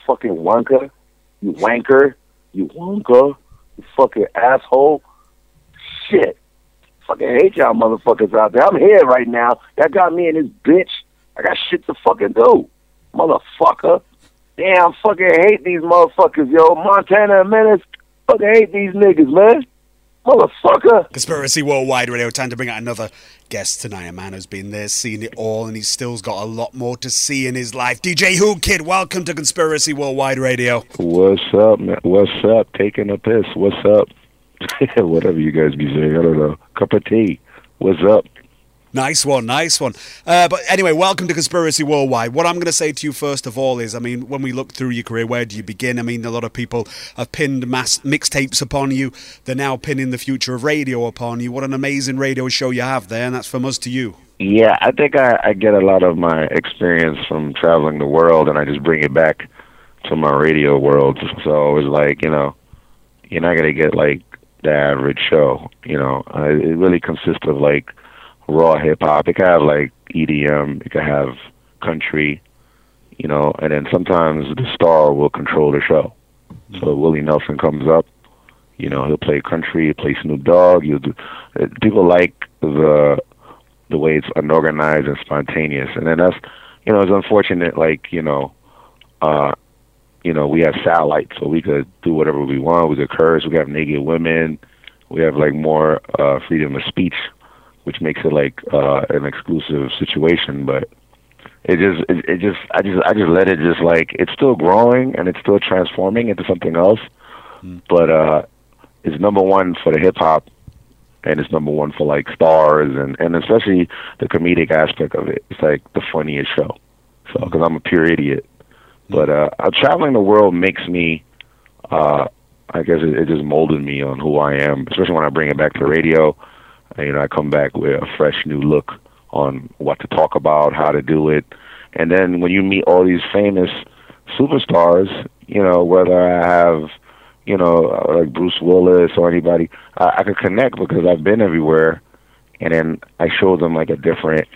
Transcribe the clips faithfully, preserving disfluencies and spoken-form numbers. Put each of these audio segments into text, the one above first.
fucking wanker, you wanker, you wanker, you fucking asshole. Shit. Fucking hate y'all motherfuckers out there. I'm here right now. That got me in this bitch. I got shit to fucking do. Motherfucker. Damn, fucking hate these motherfuckers, yo. Montana and Menace, fucking hate these niggas, man. Motherfucker. Conspiracy Worldwide Radio. Time to bring out another guest tonight. A man who's been there, seen it all, and he's still's got a lot more to see in his life. D J Who Kid, welcome to Conspiracy Worldwide Radio. What's up, man? What's up? Taking a piss. What's up? Whatever you guys be saying. I don't know. Cup of tea. What's up? Nice one, nice one. Uh, but anyway, welcome to Conspiracy Worldwide. What I'm going to say to you first of all is, I mean, when we look through your career, where do you begin? I mean, a lot of people have pinned mass mixtapes upon you. They're now pinning the future of radio upon you. What an amazing radio show you have there, and that's from us to you. Yeah, I think I, I get a lot of my experience from traveling the world, and I just bring it back to my radio world. So it's like, you know, you're not going to get, like, the average show, you know. Uh, it really consists of, like, raw hip-hop. It could have, like, E D M. It could have country, you know, and then sometimes the star will control the show. Mm-hmm. So Willie Nelson comes up, you know, he'll play country, he'll play Snoop Dogg. He'll do, uh, people like the the way it's unorganized and spontaneous. And then that's, you know, it's unfortunate, like, you know, uh, you know, we have satellite, so we could do whatever we want. We could curse. We have naked women. We have, like, more uh, freedom of speech, which makes it like uh, an exclusive situation. But it just, it, it just, I just, I just let it just like, it's still growing and it's still transforming into something else. Mm. But uh, it's number one for the hip hop, and it's number one for like stars and, and especially the comedic aspect of it. It's like the funniest show. So, because I'm a pure idiot. But uh, traveling the world makes me, uh, I guess it, it just molded me on who I am, especially when I bring it back to radio. You know, I come back with a fresh new look on what to talk about, how to do it. And then when you meet all these famous superstars, you know, whether I have, you know, like Bruce Willis or anybody, I, I can connect because I've been everywhere. And then I show them like a different,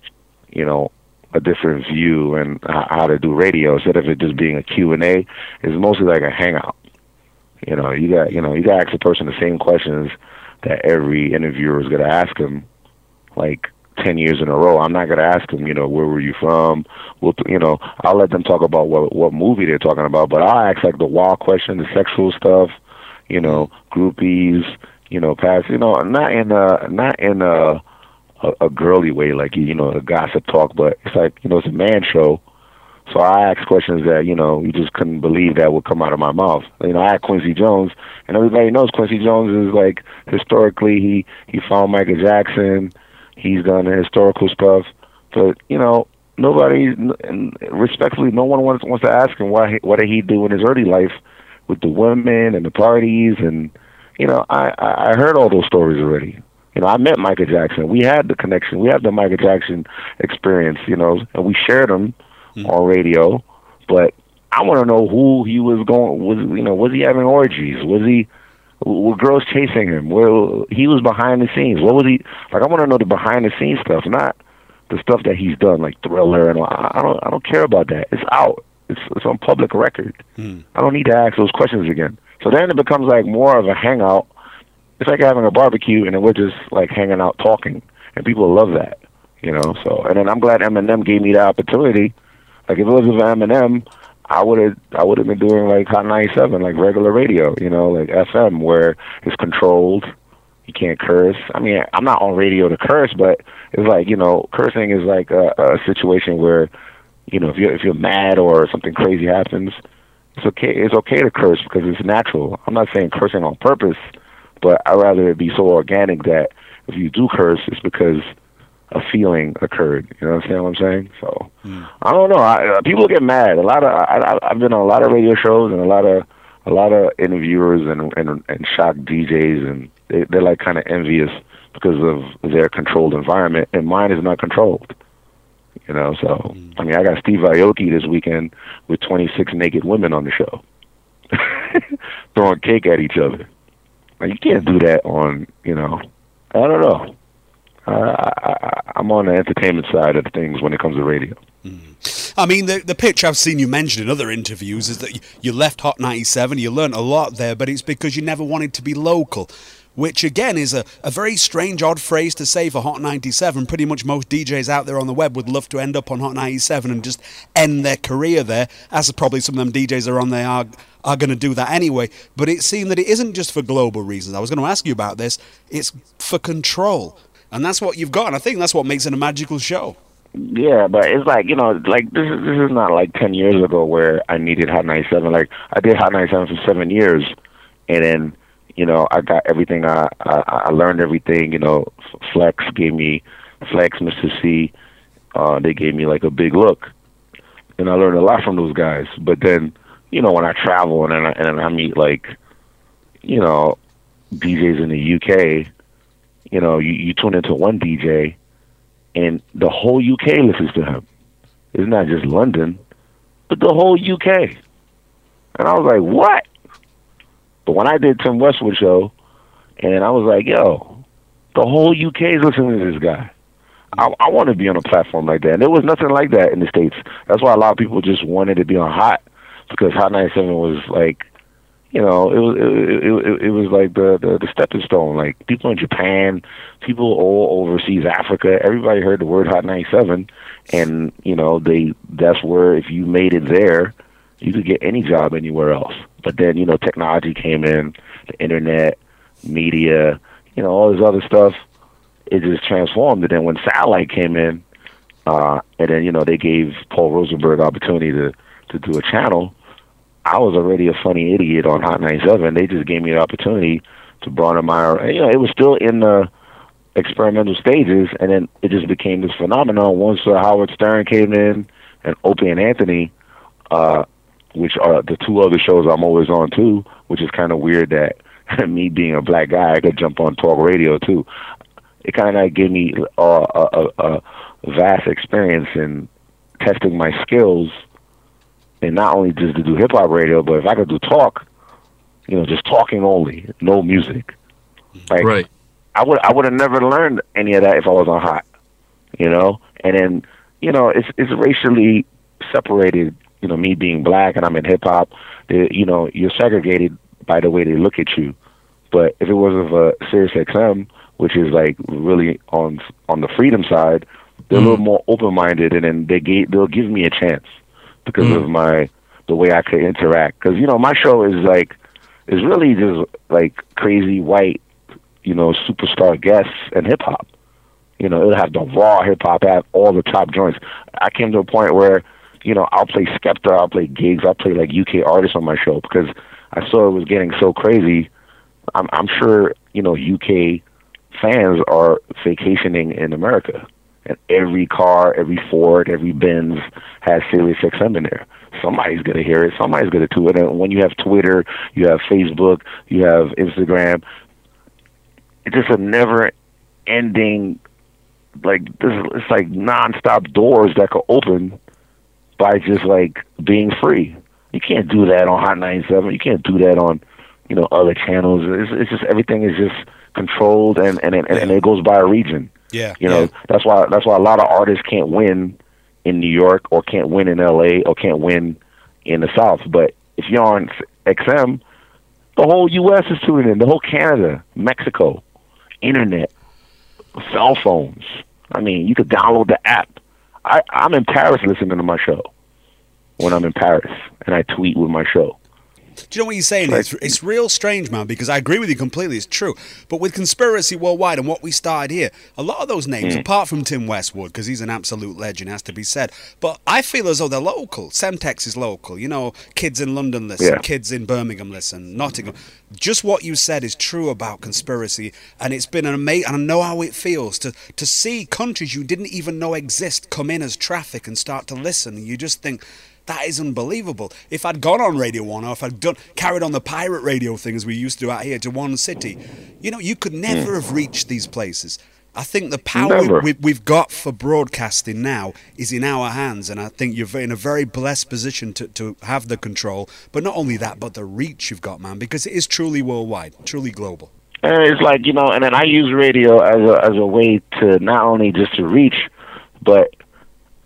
you know, a different view and how to do radio. Instead of it just being a Q and A, it's mostly like a hangout. You know, you got, you know, you got to ask the person the same questions that every interviewer is going to ask him, like ten years in a row. I'm not going to ask him, you know, where were you from? We'll, you know, I'll let them talk about what what movie they're talking about, but I'll ask like the wild question, the sexual stuff, you know, groupies, you know, past, you know, not in a not in a a, a girly way, like, you know, a gossip talk, but it's like, you know, it's a man show. So I asked questions that, you know, you just couldn't believe that would come out of my mouth. You know, I had Quincy Jones, and everybody knows Quincy Jones is, like, historically, he, he found Michael Jackson. He's done historical stuff. But, you know, nobody, and respectfully, no one wants, wants to ask him why, what did he do in his early life with the women and the parties. And, you know, I, I heard all those stories already. You know, I met Michael Jackson. We had the connection. We had the Michael Jackson experience, you know, and we shared them mm. on radio. But I want to know who he was going, was, you know, was he having orgies? Was he, were girls chasing him? Where he was behind the scenes? What was he, like, I want to know the behind the scenes stuff, not the stuff that he's done, like Thriller and all. I don't, I don't care about that. It's out. It's, it's on public record. Mm. I don't need to ask those questions again. So then it becomes like more of a hangout. It's like having a barbecue, and then we're just like hanging out talking, and people love that, you know. So, and then I'm glad Eminem gave me the opportunity. Like, if it wasn't for Eminem, I would have I would have been doing like Hot ninety-seven, like regular radio, you know, like F M, where it's controlled. You can't curse. I mean, I'm not on radio to curse, but it's like, you know, cursing is like a, a situation where, you know, if you're if you're mad or something crazy happens, it's okay. It's okay to curse because it's natural. I'm not saying cursing on purpose. But I'd rather it be so organic that if you do curse, it's because a feeling occurred. You know what I'm saying? So mm. I don't know. I, uh, people get mad. A lot of I, I've been on a lot of radio shows and a lot of a lot of interviewers and and, and shock D Js, and they, they're like kind of envious because of their controlled environment, and mine is not controlled. You know, so mm. I mean, I got Steve Aoki this weekend with twenty-six naked women on the show, throwing cake at each other. You can't do that on, you know, I don't know. Uh, I, I, I'm on the entertainment side of things when it comes to radio. Mm. I mean, the the pitch I've seen you mention in other interviews is that you, you left Hot ninety-seven, you learnt a lot there, but it's because you never wanted to be local. Which, again, is a, a very strange, odd phrase to say for Hot ninety-seven. Pretty much most D Js out there on the web would love to end up on Hot ninety-seven and just end their career there, as probably some of them D Js are on there are, are going to do that anyway. But it seemed that it isn't just for global reasons. I was going to ask you about this. It's for control. And that's what you've got, and I think that's what makes it a magical show. Yeah, but it's like, you know, like this is this is not like ten years ago where I needed Hot ninety-seven. Like, I did Hot ninety-seven for seven years, and then, you know, I got everything. I, I I learned everything. You know, Flex gave me Flex, Mister C. Uh, they gave me like a big look, and I learned a lot from those guys. But then, you know, when I travel and I, and I meet like, you know, D Js in the U K, you know, you, you tune into one D J, and the whole U K listens to him. It's not just London, but the whole U K. And I was like, what? But when I did Tim Westwood show, and I was like, yo, the whole U K is listening to this guy. I, I want to be on a platform like that. And there was nothing like that in the States. That's why a lot of people just wanted to be on Hot, because Hot ninety-seven was like, you know, it was it, it, it, it was like the, the, the stepping stone. Like, people in Japan, people all overseas, Africa, everybody heard the word Hot ninety-seven. And, you know, they that's where if you made it there, you could get any job anywhere else. But then, you know, technology came in, the internet, media, you know, all this other stuff. It just transformed. And then when satellite came in, uh, and then, you know, they gave Paul Rosenberg the opportunity to, to do a channel, I was already a funny idiot on Hot ninety-seven. They just gave me the opportunity to broaden my, you know, it was still in the experimental stages, and then it just became this phenomenon once uh, Howard Stern came in and Opie and Anthony, uh, which are the two other shows I'm always on too, which is kind of weird that me being a black guy, I could jump on talk radio too. It kind of gave me uh, a, a, a vast experience in testing my skills, and not only just to do hip hop radio, but if I could do talk, you know, just talking only, no music. Like, right. I would I would have never learned any of that if I was on Hot, you know. And then, you know, it's it's racially separated. You know, me being black and I'm in hip hop, you know, you're segregated by the way they look at you. But if it was of a Sirius X M, which is like really on on the freedom side, they're mm. a little more open minded, and then they gave, they'll give me a chance because mm. of my the way I could interact. Because, you know, my show is like is really just like crazy white, you know, superstar guests and hip hop. You know, it'll have the raw hip hop, have all the top joints. I came to a point where, you know, I'll play Skepta, I'll play gigs, I'll play like U K artists on my show because I saw it was getting so crazy. I'm, I'm sure, you know, U K fans are vacationing in America. And every car, every Ford, every Benz has Sirius X M in there. Somebody's going to hear it. Somebody's going to do it. And when you have Twitter, you have Facebook, you have Instagram, it's just a never-ending, like, this, it's like nonstop doors that could open by just like being free. You can't do that on Hot ninety-seven. You can't do that on, you know, other channels. It's, it's just everything is just controlled, and and and, and it goes by a region. Yeah, you know, yeah. that's why that's why a lot of artists can't win in New York or can't win in L A or can't win in the South. But if you're on X M, the whole U S is tuning in. The whole Canada, Mexico, internet, cell phones. I mean, you could download the app. I, I'm in Paris listening to my show when I'm in Paris, and I tweet with my show. Do you know what you're saying? It's, it's real strange, man, because I agree with you completely. It's true. But with Conspiracy Worldwide and what we started here, a lot of those names, mm. apart from Tim Westwood, because he's an absolute legend, has to be said, but I feel as though they're local. Semtex is local. You know, kids in London listen, yeah. kids in Birmingham listen, Nottingham. Just what you said is true about Conspiracy, and it's been an amazing, and I know how it feels to, to see countries you didn't even know exist come in as traffic and start to listen, and you just think, that is unbelievable. If I'd gone on Radio One, or if I'd done, carried on the pirate radio thing as we used to do out here to one city, you know, you could never mm. have reached these places. I think the power we, we've got for broadcasting now is in our hands, and I think you're in a very blessed position to, to have the control. But not only that, but the reach you've got, man, because it is truly worldwide, truly global. And it's like, you know, and then I use radio as a as a way to not only just to reach, but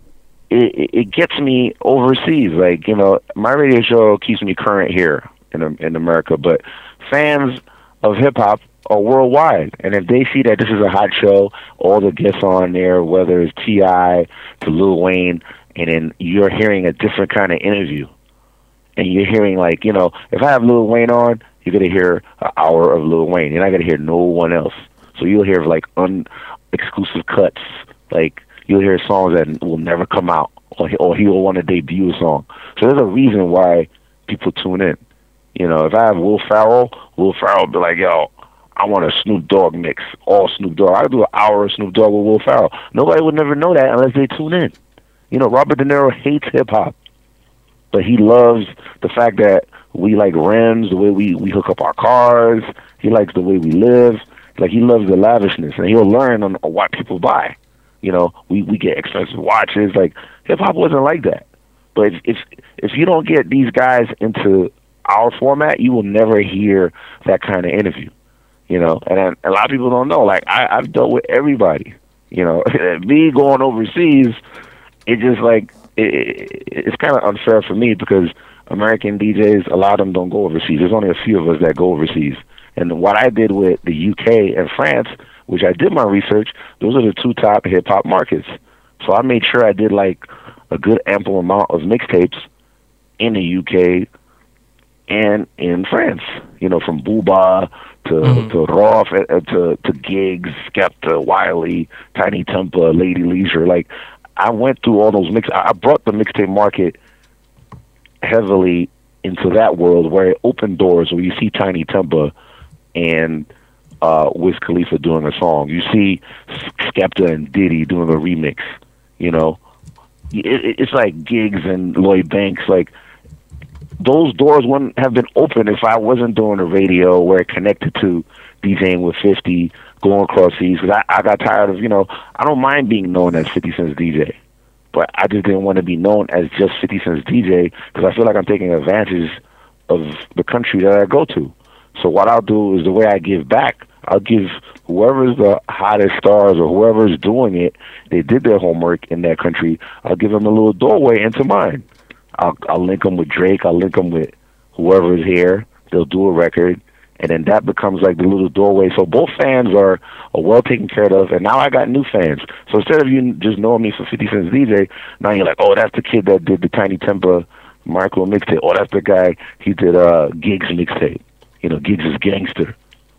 it, it it gets me overseas. Like, you know, my radio show keeps me current here in in America, but fans of hip hop are worldwide, and if they see that this is a hot show, all the guests on there, whether it's T I to Lil Wayne, and then you're hearing a different kind of interview, and you're hearing, like, you know, if I have Lil Wayne on, you're gonna hear an hour of Lil Wayne. You're not gonna hear no one else. So you'll hear like un-exclusive cuts, like you'll hear songs that will never come out, or he, or he will want to debut a song. So there's a reason why people tune in. You know, if I have Will Ferrell, Will Ferrell will be like, yo, I want a Snoop Dogg mix, all Snoop Dogg. I do an hour of Snoop Dogg with Will Ferrell. Nobody would never know that unless they tune in. You know, Robert De Niro hates hip hop, but he loves the fact that we like rims, the way we, we hook up our cars. He likes the way we live. Like, he loves the lavishness, and he'll learn on, on what people buy. You know, we, we get expensive watches. Like, hip-hop wasn't like that. But if, if if you don't get these guys into our format, you will never hear that kind of interview. You know, and then a lot of people don't know. Like, I, I've dealt with everybody. You know, me going overseas, it just, like, it, it, it's kind of unfair for me because American D Js, a lot of them don't go overseas. There's only a few of us that go overseas. And what I did with the U K and France, which I did my research, those are the two top hip-hop markets. So I made sure I did, like, a good ample amount of mixtapes in the U K and in France. You know, from Booba to mm-hmm. to Roth uh, to to Giggs, Skepta, Wiley, Tiny Tempa, Lady Leisure. Like, I went through all those mix. I brought the mixtape market heavily into that world where it opened doors. Where you see Tiny Tempa and uh, Wiz Khalifa doing a song. You see Skepta and Diddy doing a remix. You know, it, it's like Giggs and Lloyd Banks. Like, those doors wouldn't have been open if I wasn't doing a radio where it connected to DJing with fifty, going across seas. Because I, I got tired of, you know, I don't mind being known as fifty Cent's D J, but I just didn't want to be known as just fifty Cent's D J because I feel like I'm taking advantage of the country that I go to. So what I'll do is the way I give back, I'll give whoever's the hottest stars or whoever's doing it, they did their homework in that country, I'll give them a little doorway into mine. I'll, I'll link them with Drake, I'll link them with whoever's here, they'll do a record, and then that becomes like the little doorway. So both fans are, are well taken care of, and now I got new fans. So instead of you just knowing me for fifty Cent's D J, now you're like, oh, that's the kid that did the Tiny Tempa Marco mixtape. Oh, that's the guy, he did uh, Giggs mixtape. You know, Giggs is gangster,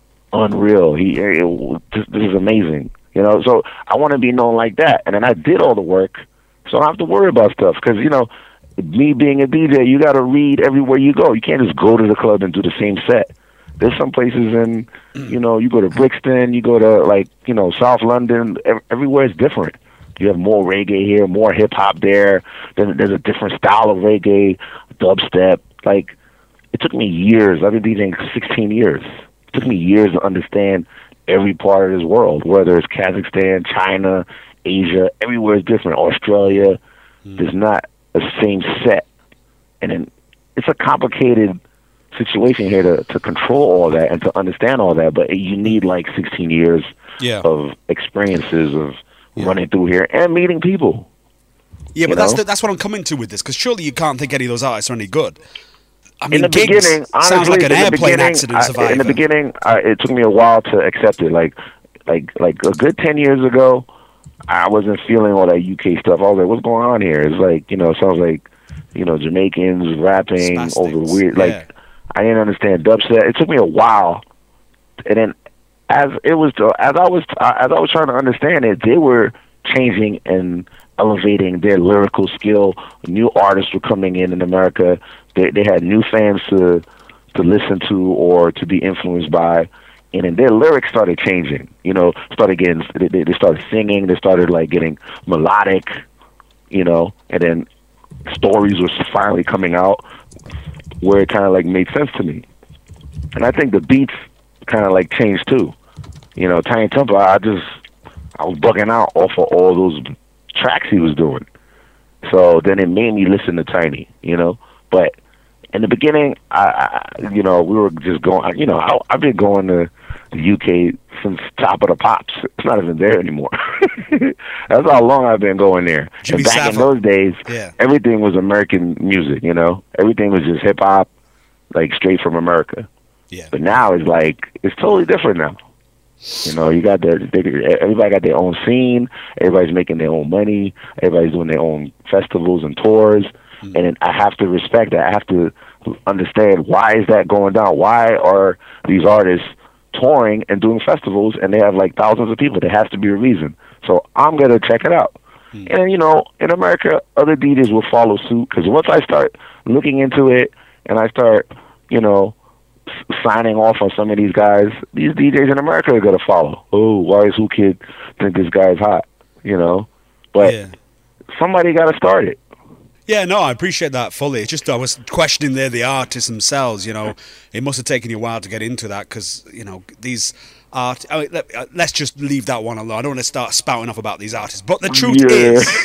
unreal. He, it, this, this is amazing. You know, so I want to be known like that. And then I did all the work, so I don't have to worry about stuff. Because, you know, me being a D J, you got to read everywhere you go. You can't just go to the club and do the same set. There's some places in, you know, you go to Brixton, you go to, like, you know, South London. Everywhere is different. You have more reggae here, more hip-hop there. There's, there's a different style of reggae, dubstep. Like, it took me years. I've been DJing sixteen years. It took me years to understand every part of this world, whether it's Kazakhstan, China, Asia, everywhere is different. Australia, mm. there's not a same set. And then it's a complicated situation here to, to control all that and to understand all that, but you need like sixteen years yeah. of experiences of yeah. running through here and meeting people. Yeah, but that's the, that's what I'm coming to with this, because surely you can't think any of those artists are any good. I mean, in the Giggs beginning, honestly, sounds like an airplane accident I, survivor. in the beginning, I, it took me a while to accept it. Like, like, like a good ten years ago, I wasn't feeling all that U K stuff. I was like, "What's going on here?" It's like, you know, it sounds like, you know, Jamaicans rapping Spastics. over weird. Yeah. Like, I didn't understand dubstep. It took me a while, and then as it was, as I was, as I was trying to understand it, they were changing and elevating their lyrical skill. New artists were coming in in America. They they had new fans to to listen to or to be influenced by, and then their lyrics started changing. You know, started getting they, they started singing. They started like getting melodic. You know, and then stories were finally coming out where it kind of like made sense to me. And I think the beats kind of like changed too. You know, Tiny Tempa, I just I was bugging out off of all those tracks he was doing. So then it made me listen to Tiny, you know. But in the beginning, I, I you know, we were just going, you know, I, I've been going to the U K since Top of the Pops. It's not even there anymore. That's how long I've been going there. Jimmy and back Savile. in those days, Yeah. everything was American music, you know? Everything was just hip-hop, like straight from America. Yeah. But now it's like, it's totally different now. You know, you got their, they, everybody got their own scene. Everybody's making their own money. Everybody's doing their own festivals and tours. Mm. And I have to respect that. I have to understand, why is that going down? Why are these artists touring and doing festivals and they have like thousands of people? There has to be a reason. So I'm going to check it out. Mm. And, you know, in America, other D Js will follow suit, because once I start looking into it and I start, you know, signing off on some of these guys, these D Js in America are going to follow. Oh, why is Who Kid think this guy's hot? You know? But yeah. somebody got to start it. Yeah, no, I appreciate that fully. It's just I was questioning there the artists themselves, you know. It must have taken you a while to get into that, because, you know, these art... I mean, let, uh, let's just leave that one alone. I don't want to start spouting off about these artists. But the truth yeah.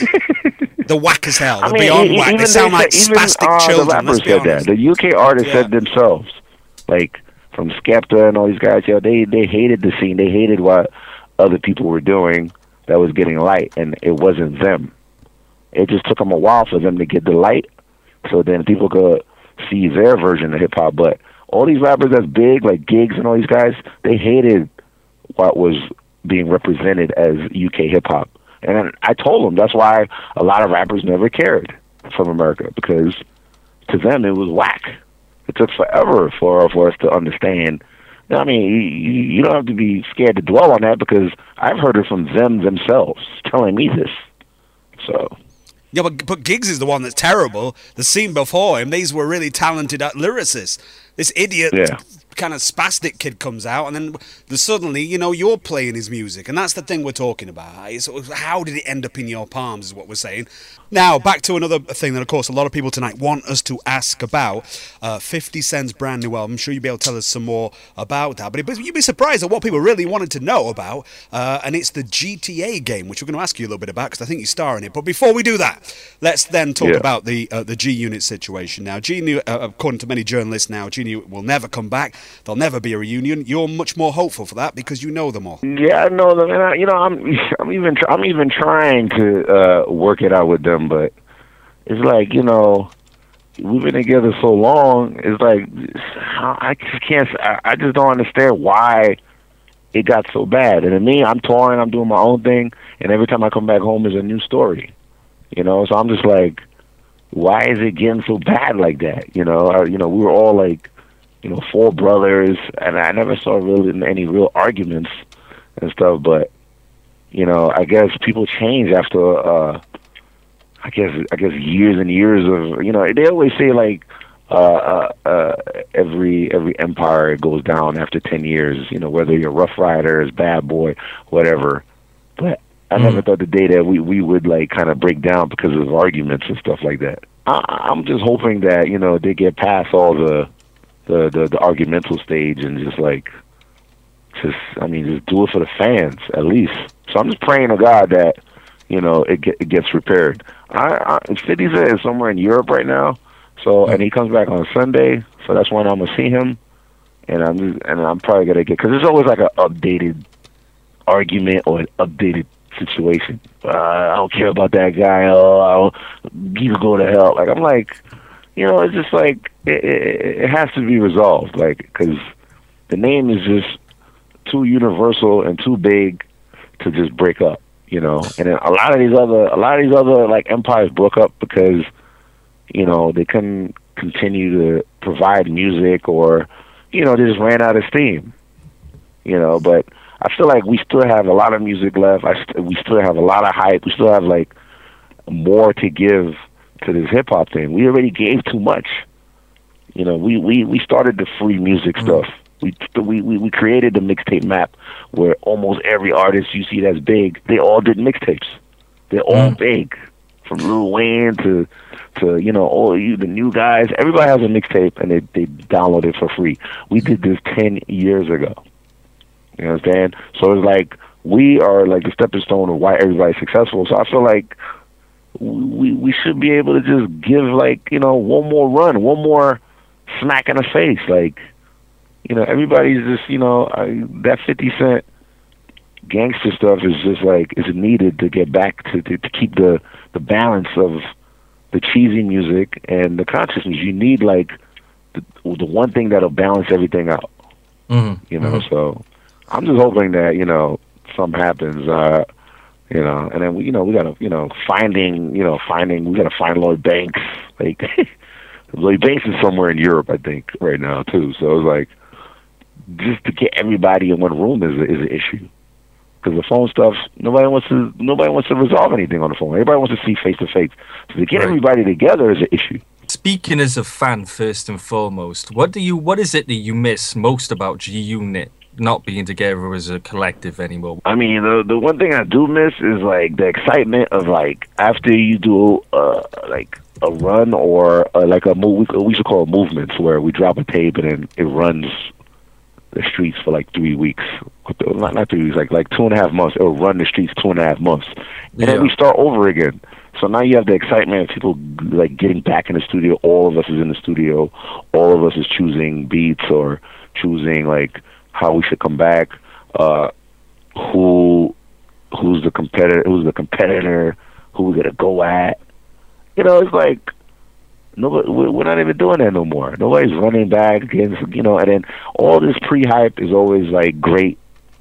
is, they're whack as hell. They're I mean, beyond even whack. They sound they like said, even, spastic uh, children. The rappers Let's be said honest. that. The U K artists Yeah. said themselves, like, from Skepta and all these guys, yo, they, they hated the scene. They hated what other people were doing that was getting light, and it wasn't them. It just took them a while for them to get the light, so then people could see their version of hip-hop. But all these rappers that's big, like Giggs and all these guys, they hated what was being represented as U K hip-hop. And I told them that's why a lot of rappers never cared from America, because to them it was whack. It took forever for for us to understand. I mean, you, you don't have to be scared to dwell on that, because I've heard it from them themselves telling me this. So... Yeah, but, but Giggs is the one that's terrible. The scene before him, these were really talented lyricists. This idiot yeah. kind of spastic kid comes out, and then the, suddenly, you know, you're playing his music. And that's the thing we're talking about. It's, how did it end up in your palms is what we're saying. Now, back to another thing that, of course, a lot of people tonight want us to ask about. Uh, fifty Cent's brand new album. I'm sure you'll be able to tell us some more about that. But you'd be surprised at what people really wanted to know about. Uh, and it's the G T A game, which we're going to ask you a little bit about, because I think you star in it. But before we do that, let's then talk yeah. about the uh, the G-Unit situation. Now, G-Unit, uh, according to many journalists now, G-Unit will never come back. There'll never be a reunion. You're much more hopeful for that because you know them all. Yeah, I know them, and I, you know, I'm I'm even I'm even trying to uh, work it out with them, but it's like, you know, we've been together so long. It's like I just can't. I just don't understand why it got so bad. And to me, I'm touring, I'm doing my own thing, and every time I come back home, is a new story. You know, so I'm just like, why is it getting so bad like that? You know, I, you know, we were all like, you know, four brothers, and I never saw really any real arguments and stuff. But you know, I guess people change after. Uh, I guess I guess years and years of, you know, they always say like uh, uh, uh, every every empire goes down after ten years. You know, whether you're Rough Riders, Bad Boy, whatever. But I never thought the day that we we would like kind of break down because of arguments and stuff like that. I, I'm just hoping that, you know, they get past all the the, the the argumental stage and just like just I mean just do it for the fans at least. So I'm just praying to God that, you know, it, get, it gets repaired. I, I fifty Cent is somewhere in Europe right now, so and he comes back on Sunday, so that's when I'm gonna see him, and I'm just, and I'm probably gonna get, because there's always like an updated argument or an updated situation. Uh, I don't care about that guy. Oh, I'll, he can go to hell. Like I'm like, you know, it's just like it, it, it has to be resolved, like, because the name is just too universal and too big to just break up. You know, and then a lot of these other, a lot of these other like empires broke up because, you know, they couldn't continue to provide music, or, you know, they just ran out of steam. You know, but I feel like we still have a lot of music left. I st- we still have a lot of hype. We still have like more to give to this hip hop thing. We already gave too much. You know, we we we started the free music mm-hmm. stuff. We, we we we created the mixtape map where almost every artist you see that's big, they all did mixtapes. They're all mm. big, from Lil Wayne to to you know all you the new guys. Everybody has a mixtape and they they download it for free. We did this ten years ago. You understand? So it's like we are like the stepping stone of why everybody's successful. So I feel like we we should be able to just give like you know one more run, one more smack in the face, like. You know, everybody's just, you know, I, that fifty Cent gangster stuff is just like is needed to get back to to, to keep the the balance of the cheesy music and the consciousness. You need like the, the one thing that'll balance everything out. Mm-hmm. You know, mm-hmm. so I'm just hoping that you know something happens. Uh, you know, and then we, you know, we gotta, you know, finding, you know, finding, we gotta find Lloyd Banks. Like Lloyd Banks is somewhere in Europe, I think, right now too. So it's like just to get everybody in one room is a, is an issue. Because the phone stuff, nobody wants to. Nobody wants to resolve anything on the phone. Everybody wants to see face to face. So to get Right. everybody together is an issue. Speaking as a fan, first and foremost, what do you? What is it that you miss most about G Unit not being together as a collective anymore? I mean, the the one thing I do miss is like the excitement of like after you do uh like a run or uh, like a move. We used to call it movements, where we drop a tape and then it runs the streets for like three weeks. Not, not three weeks, like like two and a half months. It'll run the streets two and a half months, and Yeah. then we start over again. So now you have the excitement of people like getting back in the studio. All of us is in the studio. All of us is choosing beats or choosing like how we should come back. Uh, who who's the competitor? Who's the competitor? Who we gonna go at? You know, it's like nobody. We're not even doing that no more. Nobody's running back against, you know. And then all this pre-hype is always like great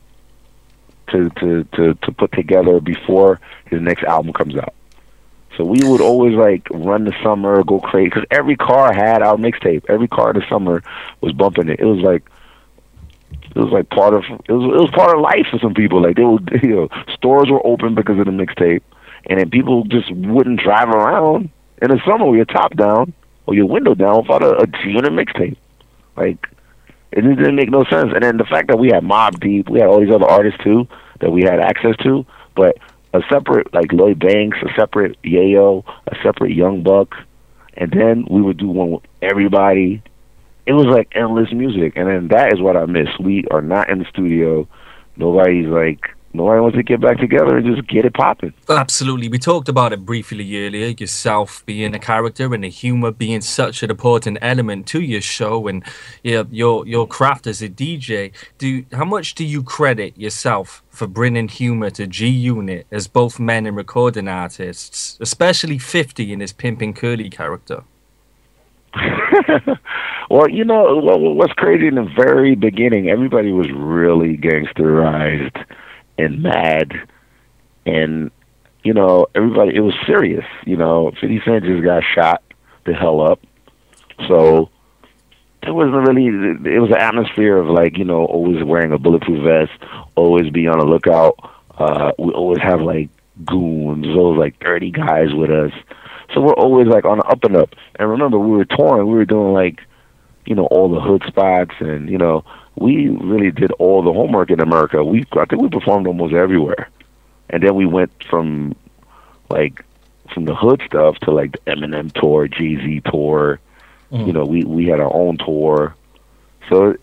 to to to to put together before his next album comes out. So we would always like run the summer, go crazy, because every car had our mixtape. Every car in the summer was bumping it. It was like it was like part of it was it was part of life for some people. Like they would, you know, stores were open because of the mixtape, and then people just wouldn't drive around in the summer with your top down or your window down without a, a G-Unit mixtape. Like it just didn't make no sense. And then the fact that we had Mobb Deep, we had all these other artists too that we had access to, but a separate like Lloyd Banks, a separate Yayo, a separate Young Buck, and then we would do one with everybody. It was like endless music, and then that is what I miss. We are not in the studio. Nobody's like nobody wants to get back together and just get it popping. Absolutely. We talked about it briefly earlier, yourself being a character and the humor being such an important element to your show and your your, your craft as a D J. Do How much do you credit yourself for bringing humor to G Unit as both men and recording artists, especially fifty in his Pimpin' Curly character? Well, you know, what's crazy in the very beginning, everybody was really gangsterized and mad, and you know, everybody, it was serious. You know, fifty Cent just got shot the hell up, so it wasn't really. It was an atmosphere of like, you know, always wearing a bulletproof vest, always be on the lookout. Uh, we always have like goons, always like thirty guys with us, so we're always like on the up and up. And remember, we were touring, we were doing like, you know, all the hood spots, and you know, we really did all the homework in America. We, I think we performed almost everywhere. And then we went from, like, from the hood stuff to, like, the Eminem tour, Jay-Z tour. Mm. You know, we, we had our own tour. So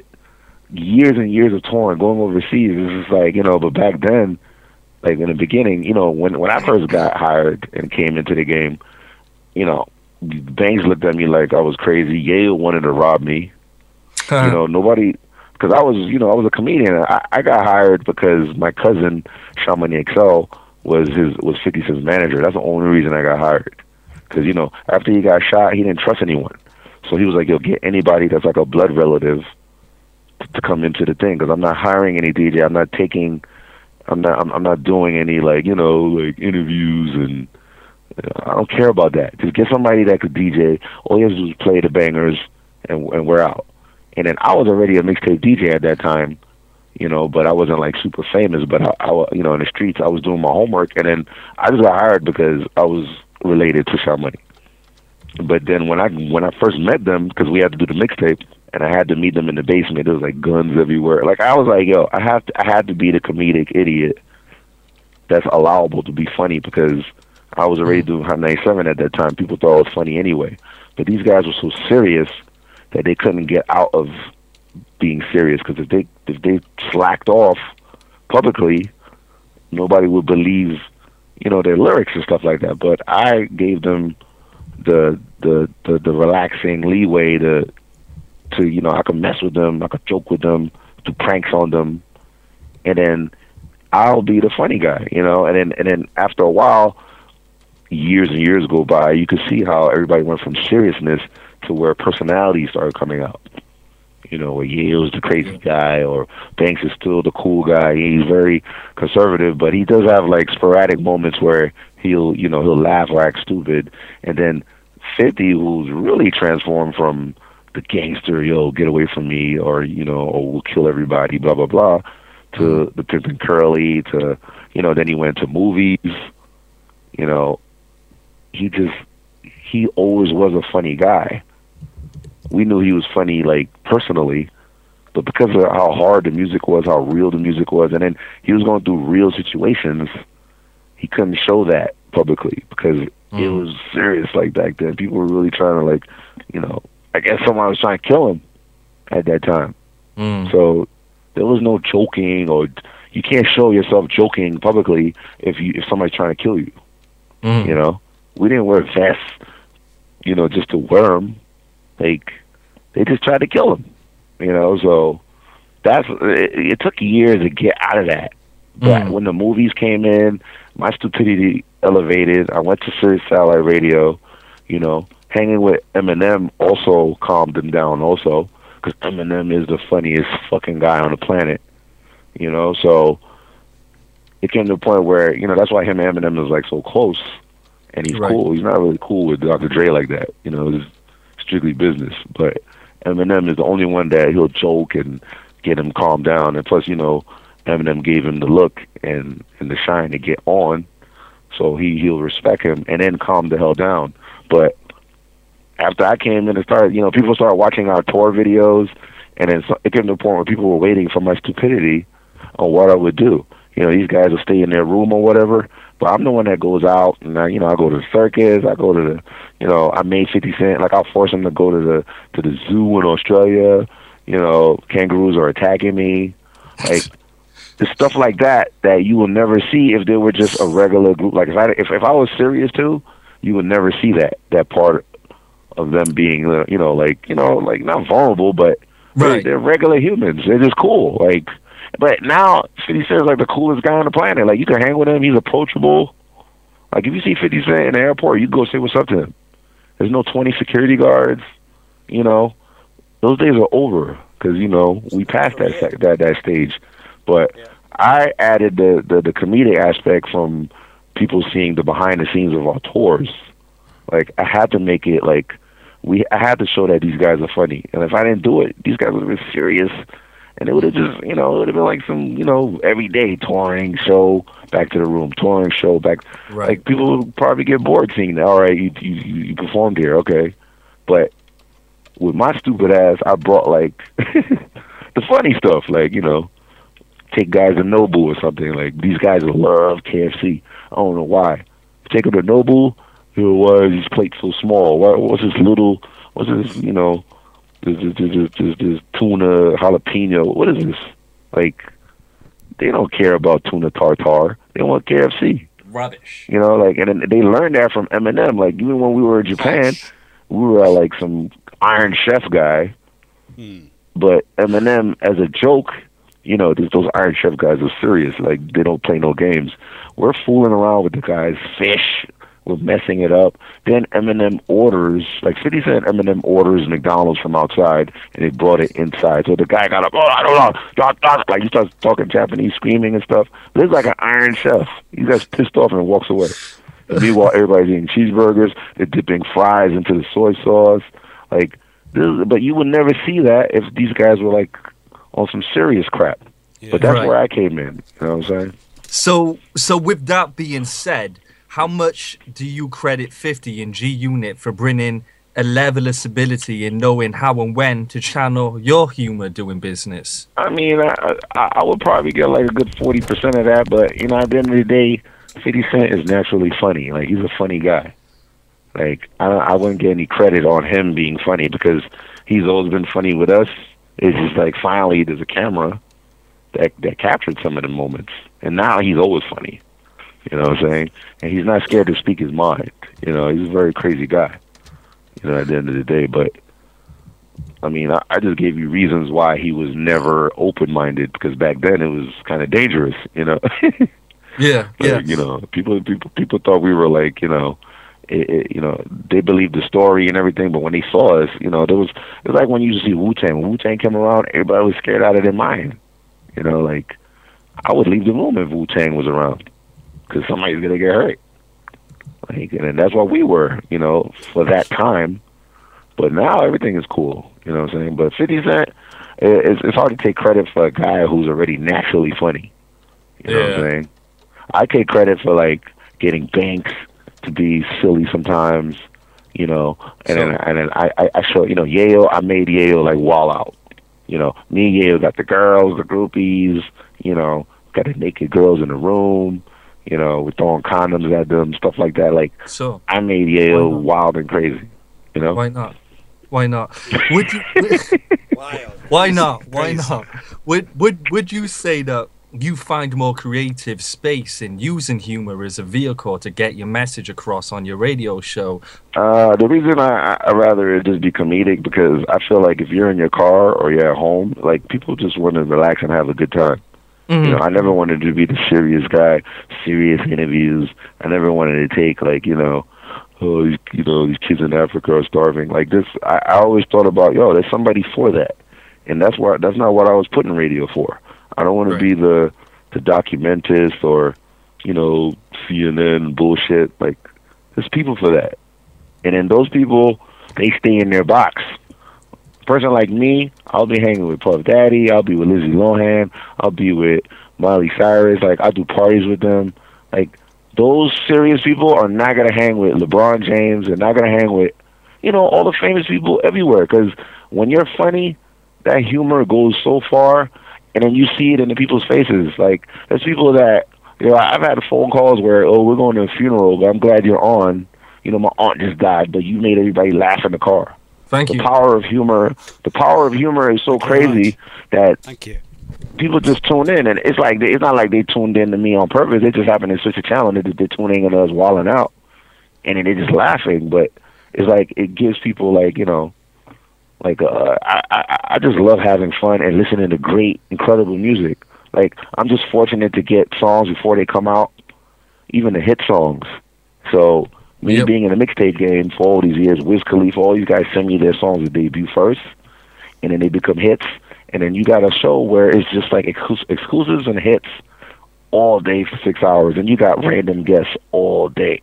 years and years of touring, going overseas, it's just like, you know, but back then, like, in the beginning, you know, when, when I first got hired and came into the game, you know, Banks looked at me like I was crazy. Yale wanted to rob me. You know, nobody... Because I was, you know, I was a comedian. I, I got hired because my cousin, Sean Money X L, was his was fifty Cent's manager. That's the only reason I got hired. Because, you know, after he got shot, he didn't trust anyone. So he was like, yo, get anybody that's like a blood relative to, to come into the thing. Because I'm not hiring any D J. I'm not taking, I'm not, I'm, I'm not doing any, like, you know, like interviews. And you know, I don't care about that. Just get somebody that could D J. All you have to do is play the bangers, and, and we're out. And then I was already a mixtape D J at that time, you know, but I wasn't like super famous. But I, I, you know, in the streets, I was doing my homework, and then I just got hired because I was related to Sean Money. But then when I when I first met them, because we had to do the mixtape, and I had to meet them in the basement, there was like guns everywhere. Like I was like, yo, I have to, I had to be the comedic idiot that's allowable to be funny, because I was already doing Hot ninety-seven at that time. People thought it was funny anyway. But these guys were so serious that they couldn't get out of being serious, because if they if they slacked off publicly, nobody would believe, you know, their lyrics and stuff like that. But I gave them the the the, the relaxing leeway to to you know, I could mess with them, I could joke with them, do pranks on them, and then I'll be the funny guy, you know. And then and then after a while, years and years go by, you could see how everybody went from seriousness to where personality started coming out. You know, where Yale's the crazy guy, or Banks is still the cool guy. He's very conservative, but he does have like sporadic moments where he'll, you know, he'll laugh or act stupid. And then fifty, who's really transformed from the gangster, yo, get away from me, or, you know, or we'll kill everybody, blah, blah, blah, to the Pimpin' Curly, to, you know, then he went to movies. You know, he just, he always was a funny guy. We knew he was funny, like, personally, but because of how hard the music was, how real the music was, and then he was going through real situations, he couldn't show that publicly because mm. it was serious, like, back then. People were really trying to, like, you know, I guess someone was trying to kill him at that time. Mm. So there was no joking, or you can't show yourself joking publicly if you if somebody's trying to kill you. Mm. You know, we didn't wear vests, you know, just to wear them. Like, they just tried to kill him, you know. So that's it, it took years to get out of that. But mm. when the movies came in, my stupidity elevated. I went to Sirius Satellite Radio, you know. Hanging with Eminem also calmed him down also, because Eminem is the funniest fucking guy on the planet, you know. So it came to a point where, you know, that's why him and Eminem is like so close, and he's right. cool. He's not really cool with Doctor Dre like that, you know. It's strictly business, but Eminem is the only one that he'll joke and get him calmed down. And plus, you know, Eminem gave him the look and, and the shine to get on, so he, he'll respect him and then calm the hell down. But after I came in and started, you know, people started watching our tour videos, and then it came to a point where people were waiting for my stupidity on what I would do. You know, these guys will stay in their room or whatever, but I'm the one that goes out, and I, you know, I go to the circus, I go to the, you know, I made fifty Cent, like I'll force him to go to the to the zoo in Australia. You know, kangaroos are attacking me, like the stuff like that that you will never see if they were just a regular group. Like if I if if I was serious too, you would never see that that part of them being, uh, you know, like, you know, like not vulnerable, but right. they're, they're regular humans. They're just cool. Like, but now fifty Cent is like the coolest guy on the planet. Like, you can hang with him. He's approachable. Like, if you see fifty Cent in the airport, you go say what's up to him. There's no twenty security guards. You know, those days are over because, you know, we passed that yeah. that that stage. But yeah. I added the, the the comedic aspect from people seeing the behind the scenes of our tours. Like, I had to make it like we. I had to show that these guys are funny, and if I didn't do it, these guys would have been serious, and it would have just, you know, it would have been like some, you know, everyday touring show, back to the room, touring show, back. Right. Like, people would probably get bored seeing that. All right, you you you performed here, okay, but with my stupid ass, I brought like the funny stuff, like, you know, take guys to Nobu or something. Like, these guys love K F C. I don't know why. Take them to Nobu. Who was his plate so small? What was this little? What's this? You know, this this, this this this tuna jalapeno. What is this? Like, they don't care about tuna tartare. They want K F C. Rubbish. You know, like, and then they learned that from Eminem. Like, even when we were in Japan, we were uh, like some Iron Chef guy. Hmm. But Eminem, as a joke, you know, those Iron Chef guys are serious. Like, they don't play no games. We're fooling around with the guys' fish. We're messing it up. Then Eminem orders, like fifty Cent, Eminem orders McDonald's from outside, and they brought it inside. So the guy got up, oh, I don't know, like he starts talking Japanese, screaming and stuff. Lives like an Iron Chef. He gets pissed off and walks away. And meanwhile, everybody's eating cheeseburgers. They're dipping fries into the soy sauce. Like, this, but you would never see that if these guys were like on some serious crap. Yeah, but that's right. where I came in. You know what I'm saying? So, so with that being said, how much do you credit fifty and G Unit for bringing a level of stability in knowing how and when to channel your humor doing business? I mean, I, I, I would probably get like a good forty percent of that, but, you know, at the end of the day, fifty Cent is naturally funny. Like, he's a funny guy. Like, I, I wouldn't get any credit on him being funny because he's always been funny with us. It's just like, finally, there's a camera that, that captured some of the moments, and now he's always funny. You know what I'm saying? And he's not scared to speak his mind. You know, he's a very crazy guy, you know, at the end of the day. But I mean, I, I just gave you reasons why he was never open-minded, because back then it was kind of dangerous, you know. Yeah, like, yeah. You know, people people people thought we were like, you know, it, it, you know, they believed the story and everything, but when they saw us, you know, there was it was like when you used to see Wu-Tang. When Wu-Tang came around, everybody was scared out of their mind. You know, like I would leave the room if Wu-Tang was around, because somebody's gonna get hurt. Like, and that's what we were, you know, for that time. But now everything is cool, you know what I'm saying? But fifty Cent, it's, it's hard to take credit for a guy who's already naturally funny. You know Yeah. what I'm saying? I take credit for, like, getting Banks to be silly sometimes, you know, and So- then, and then I, I, I show, you know, Yayo, I made Yayo, like, wall out. You know, me and Yayo got the girls, the groupies, you know, got the naked girls in the room, you know, we're throwing condoms at them, stuff like that. Like, So, I made Why Yayo not? wild and crazy, you know? why not? Why not? Would you? Wild. Why not? Why Crazy. not? Would would would you say that you find more creative space in using humor as a vehicle to get your message across on your radio show? Uh, the reason I I rather it just be comedic, because I feel like if you're in your car or you're at home, like, people just want to relax and have a good time. Mhm. You know, I never wanted to be the serious guy, serious interviews. I never wanted to take, like, you know, oh, these, you know, these kids in Africa are starving. Like this, I, I always thought about, yo, there's somebody for that, and that's what that's not what I was putting radio for. I don't want Right. to be the the documentist or, you know, C N N bullshit. Like, there's people for that, and then those people, they stay in their box. A person like me, I'll be hanging with Puff Daddy. I'll be with Lizzie Lohan. I'll be with Miley Cyrus. Like, I'll do parties with them. Like, those serious people are not gonna hang with LeBron James. They're not gonna hang with, you know, all the famous people everywhere. Because when you're funny, that humor goes so far, and then you see it in the people's faces. Like, there's people that, you know, I've had phone calls where, oh, we're going to a funeral, but I'm glad you're on. You know, my aunt just died, but you made everybody laugh in the car. Thank The you. power of humor, the power of humor is so Thank you very crazy that Thank you. people just tune in, and it's like it's not like they tuned in to me on purpose. They just happen to switch a channel, and they- they're tuning in to us wilding out, and then they're just laughing. But it's like it gives people, like, you know, like uh, I, I I just love having fun and listening to great, incredible music. Like, I'm just fortunate to get songs before they come out, even the hit songs. So me Yep. being in the mixtape game for all these years, Wiz Khalifa, all these guys send me their songs to debut first, and then they become hits. And then you got a show where it's just like exclus- exclusives and hits all day for six hours, and you got random guests all day.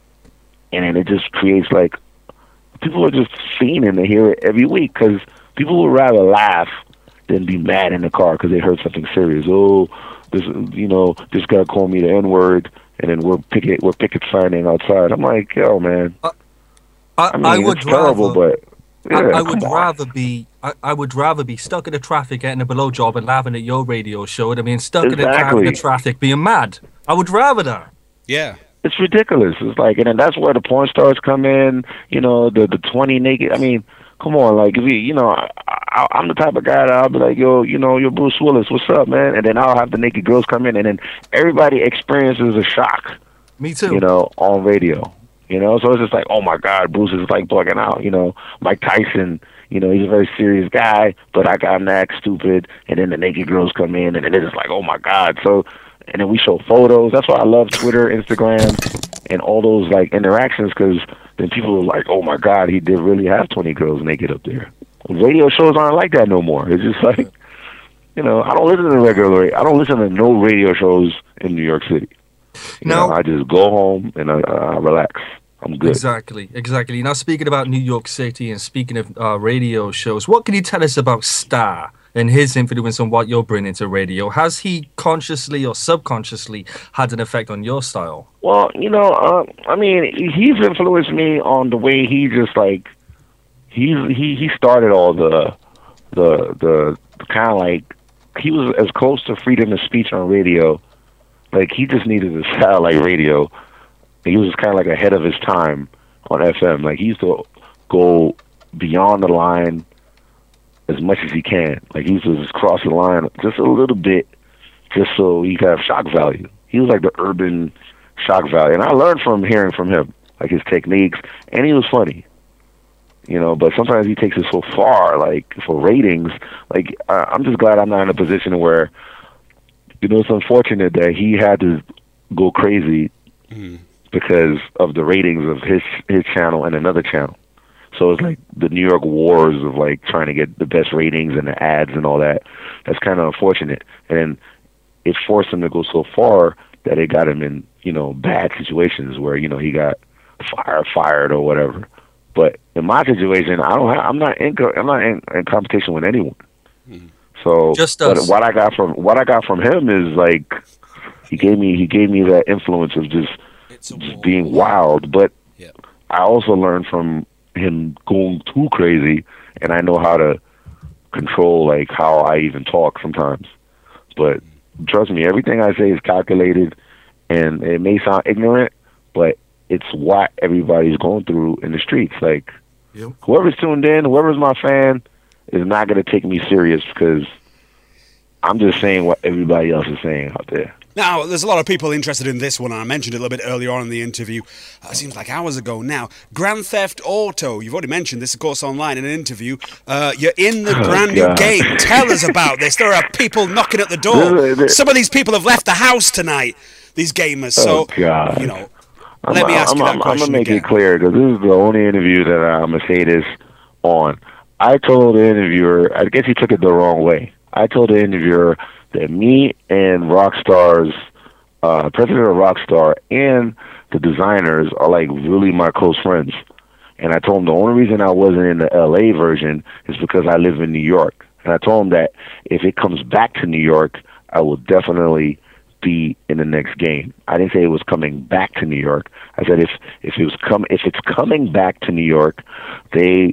And then it just creates, like, people are just fiending to hear it every week, because people would rather laugh than be mad in the car because they heard something serious. Oh, this, you know, this guy called me the N word, and then we're picket we're picket signing outside. I'm like, yo, man. I, I mean, I would it's terrible, rather. but yeah, I, I would come on. rather be I, I would rather be stuck in the traffic getting a below job and laughing at your radio show than being stuck in the, tra- Exactly. the traffic being mad. I would rather that. Yeah. It's ridiculous. It's like, and then that's where the porn stars come in. You know, the the twenty naked. I mean, come on, like, if you, you know, I, I, I'm the type of guy that I'll be like, yo, you know, you're Bruce Willis. What's up, man? And then I'll have the naked girls come in, and then everybody experiences a shock. Me too. You know, on radio. You know, so it's just like, oh my God, Bruce is like bugging out. You know, Mike Tyson. You know, he's a very serious guy, but I got him to act stupid. And then the naked girls come in, and then it's just like, oh my God. So. And then we show photos. That's why I love Twitter, Instagram, and all those, like, interactions, because then people are like, oh, my God, he did really have twenty girls naked up there. Radio shows aren't like that no more. It's just like, you know, I don't listen to regular, I don't listen to no radio shows in New York City. You Now- know, I just go home and I, I relax. I'm good. Exactly, exactly. Now, speaking about New York City and speaking of uh, radio shows, what can you tell us about Star and his influence on what you're bringing to radio? Has he consciously or subconsciously had an effect on your style? Well, you know, uh, I mean, he's influenced me on the way he just, like, he's, he, he started all the, the, the kind of like, he was as close to freedom of speech on radio. Like, he just needed to sound like radio. He was kind of like ahead of his time on F M. Like, he used to go beyond the line as much as he can. Like, he used to just cross the line just a little bit, just so he could have shock value. He was like the urban shock value, and I learned from hearing from him, like his techniques, and he was funny. you know. But sometimes he takes it so far, like for ratings. Like I, I'm just glad I'm not in a position where, you know, it's unfortunate that he had to go crazy mm. because of the ratings of his his channel and another channel. So it's like the New York wars of like trying to get the best ratings and the ads and all that. That's kind of unfortunate, and it forced him to go so far that it got him in, you know, bad situations where, you know, he got fired, fired or whatever. But in my situation, I don't have, I'm not in, I'm not in, in competition with anyone. Mm-hmm. So just but what I got from what I got from him is like he gave me he gave me that influence of just, just being wild. But yeah. I also learned from him going too crazy, and I know how to control like how I even talk sometimes. But trust me, everything I say is calculated, and it may sound ignorant, but it's what everybody's going through in the streets. Like yep. whoever's tuned in, whoever's my fan, is not going to take me serious because I'm just saying what everybody else is saying out there. Now, there's a lot of people interested in this one, and I mentioned it a little bit earlier on in the interview. Uh, it seems like hours ago now. Grand Theft Auto. You've already mentioned this, of course, online in an interview. Uh, you're in the oh, brand God. new game. Tell us about this. There are people knocking at the door. Some of these people have left the house tonight, these gamers. So, oh, God. you know, I'm, let me ask I'm, you that I'm, question I'm going to make again. it clear, because this is the only interview that I'm going to say this on. I told the interviewer, I guess he took it the wrong way. I told the interviewer that me and Rockstar's Uh, president of Rockstar and the designers are like really my close friends. And I told him the only reason I wasn't in the L A version is because I live in New York. And I told him that if it comes back to New York, I will definitely be in the next game. I didn't say it was coming back to New York. I said if if it was come if it's coming back to New York, they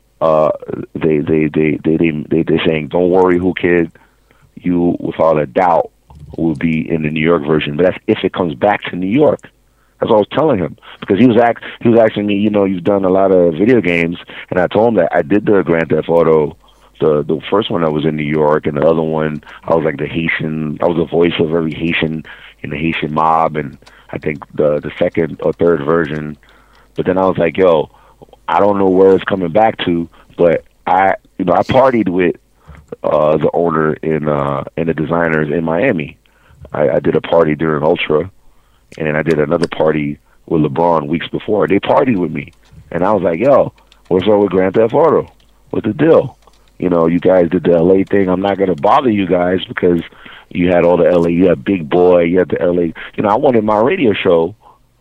uh they they they they they they they're saying, don't worry, who kid, you without a doubt will be in the New York version, but that's if it comes back to New York. That's what I was telling him, because he was act, he was asking me, you know, you've done a lot of video games, and I told him that I did the Grand Theft Auto, the the first one I was in New York, and the other one I was like the Haitian, I was the voice of every Haitian in the Haitian mob, and I think the the second or third version. But then I was like, yo, I don't know where it's coming back to, but I, you know, I partied with uh, the owner in uh, and the designers in Miami. I, I did a party during Ultra, and then I did another party with LeBron weeks before. They partied with me, and I was like, yo, what's up with Grand Theft Auto? What's the deal? You know, you guys did the L A thing. I'm not going to bother you guys because you had all the L A, you had Big Boy, you had the L A. You know, I wanted my radio show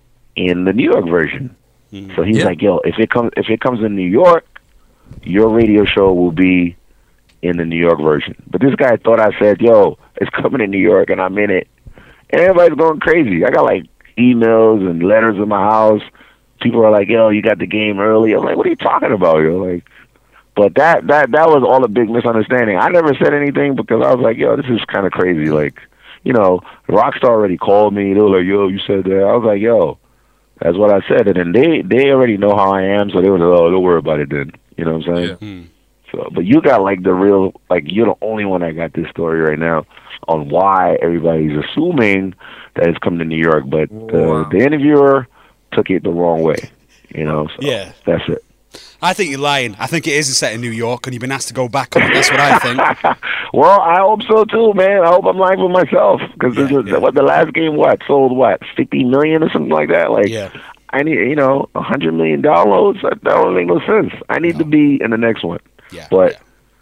in the New York version. Mm-hmm. So he's yeah. like, yo, if it comes if it comes in New York, your radio show will be in the New York version. But this guy thought I said, yo, it's coming in New York, and I'm in it. And everybody's going crazy. I got, like, emails and letters in my house. People are like, yo, you got the game early. I'm like, what are you talking about, yo? Like, but that, that, that was all a big misunderstanding. I never said anything because I was like, yo, this is kind of crazy. Like, you know, Rockstar already called me. They were like, yo, you said that. I was like, yo, that's what I said. And then they, they already know how I am, so they were like, oh, don't worry about it then. You know what I'm saying? Yeah. Hmm. So, but you got like the real, like you're the only one that got this story right now on why everybody's assuming that it's coming to New York, but wow. uh, the interviewer took it the wrong way, you know. So yeah, that's it. I think you're lying. I think it is set in New York, and you've been asked to go back on it. That's what I think. Well, I hope so too, man. I hope I'm lying for myself because yeah, yeah. what the last game what sold what fifty million or something like that. Like, yeah. I need you know a hundred million downloads. That, that don't make no sense. I need no. to be in the next one. Yeah, but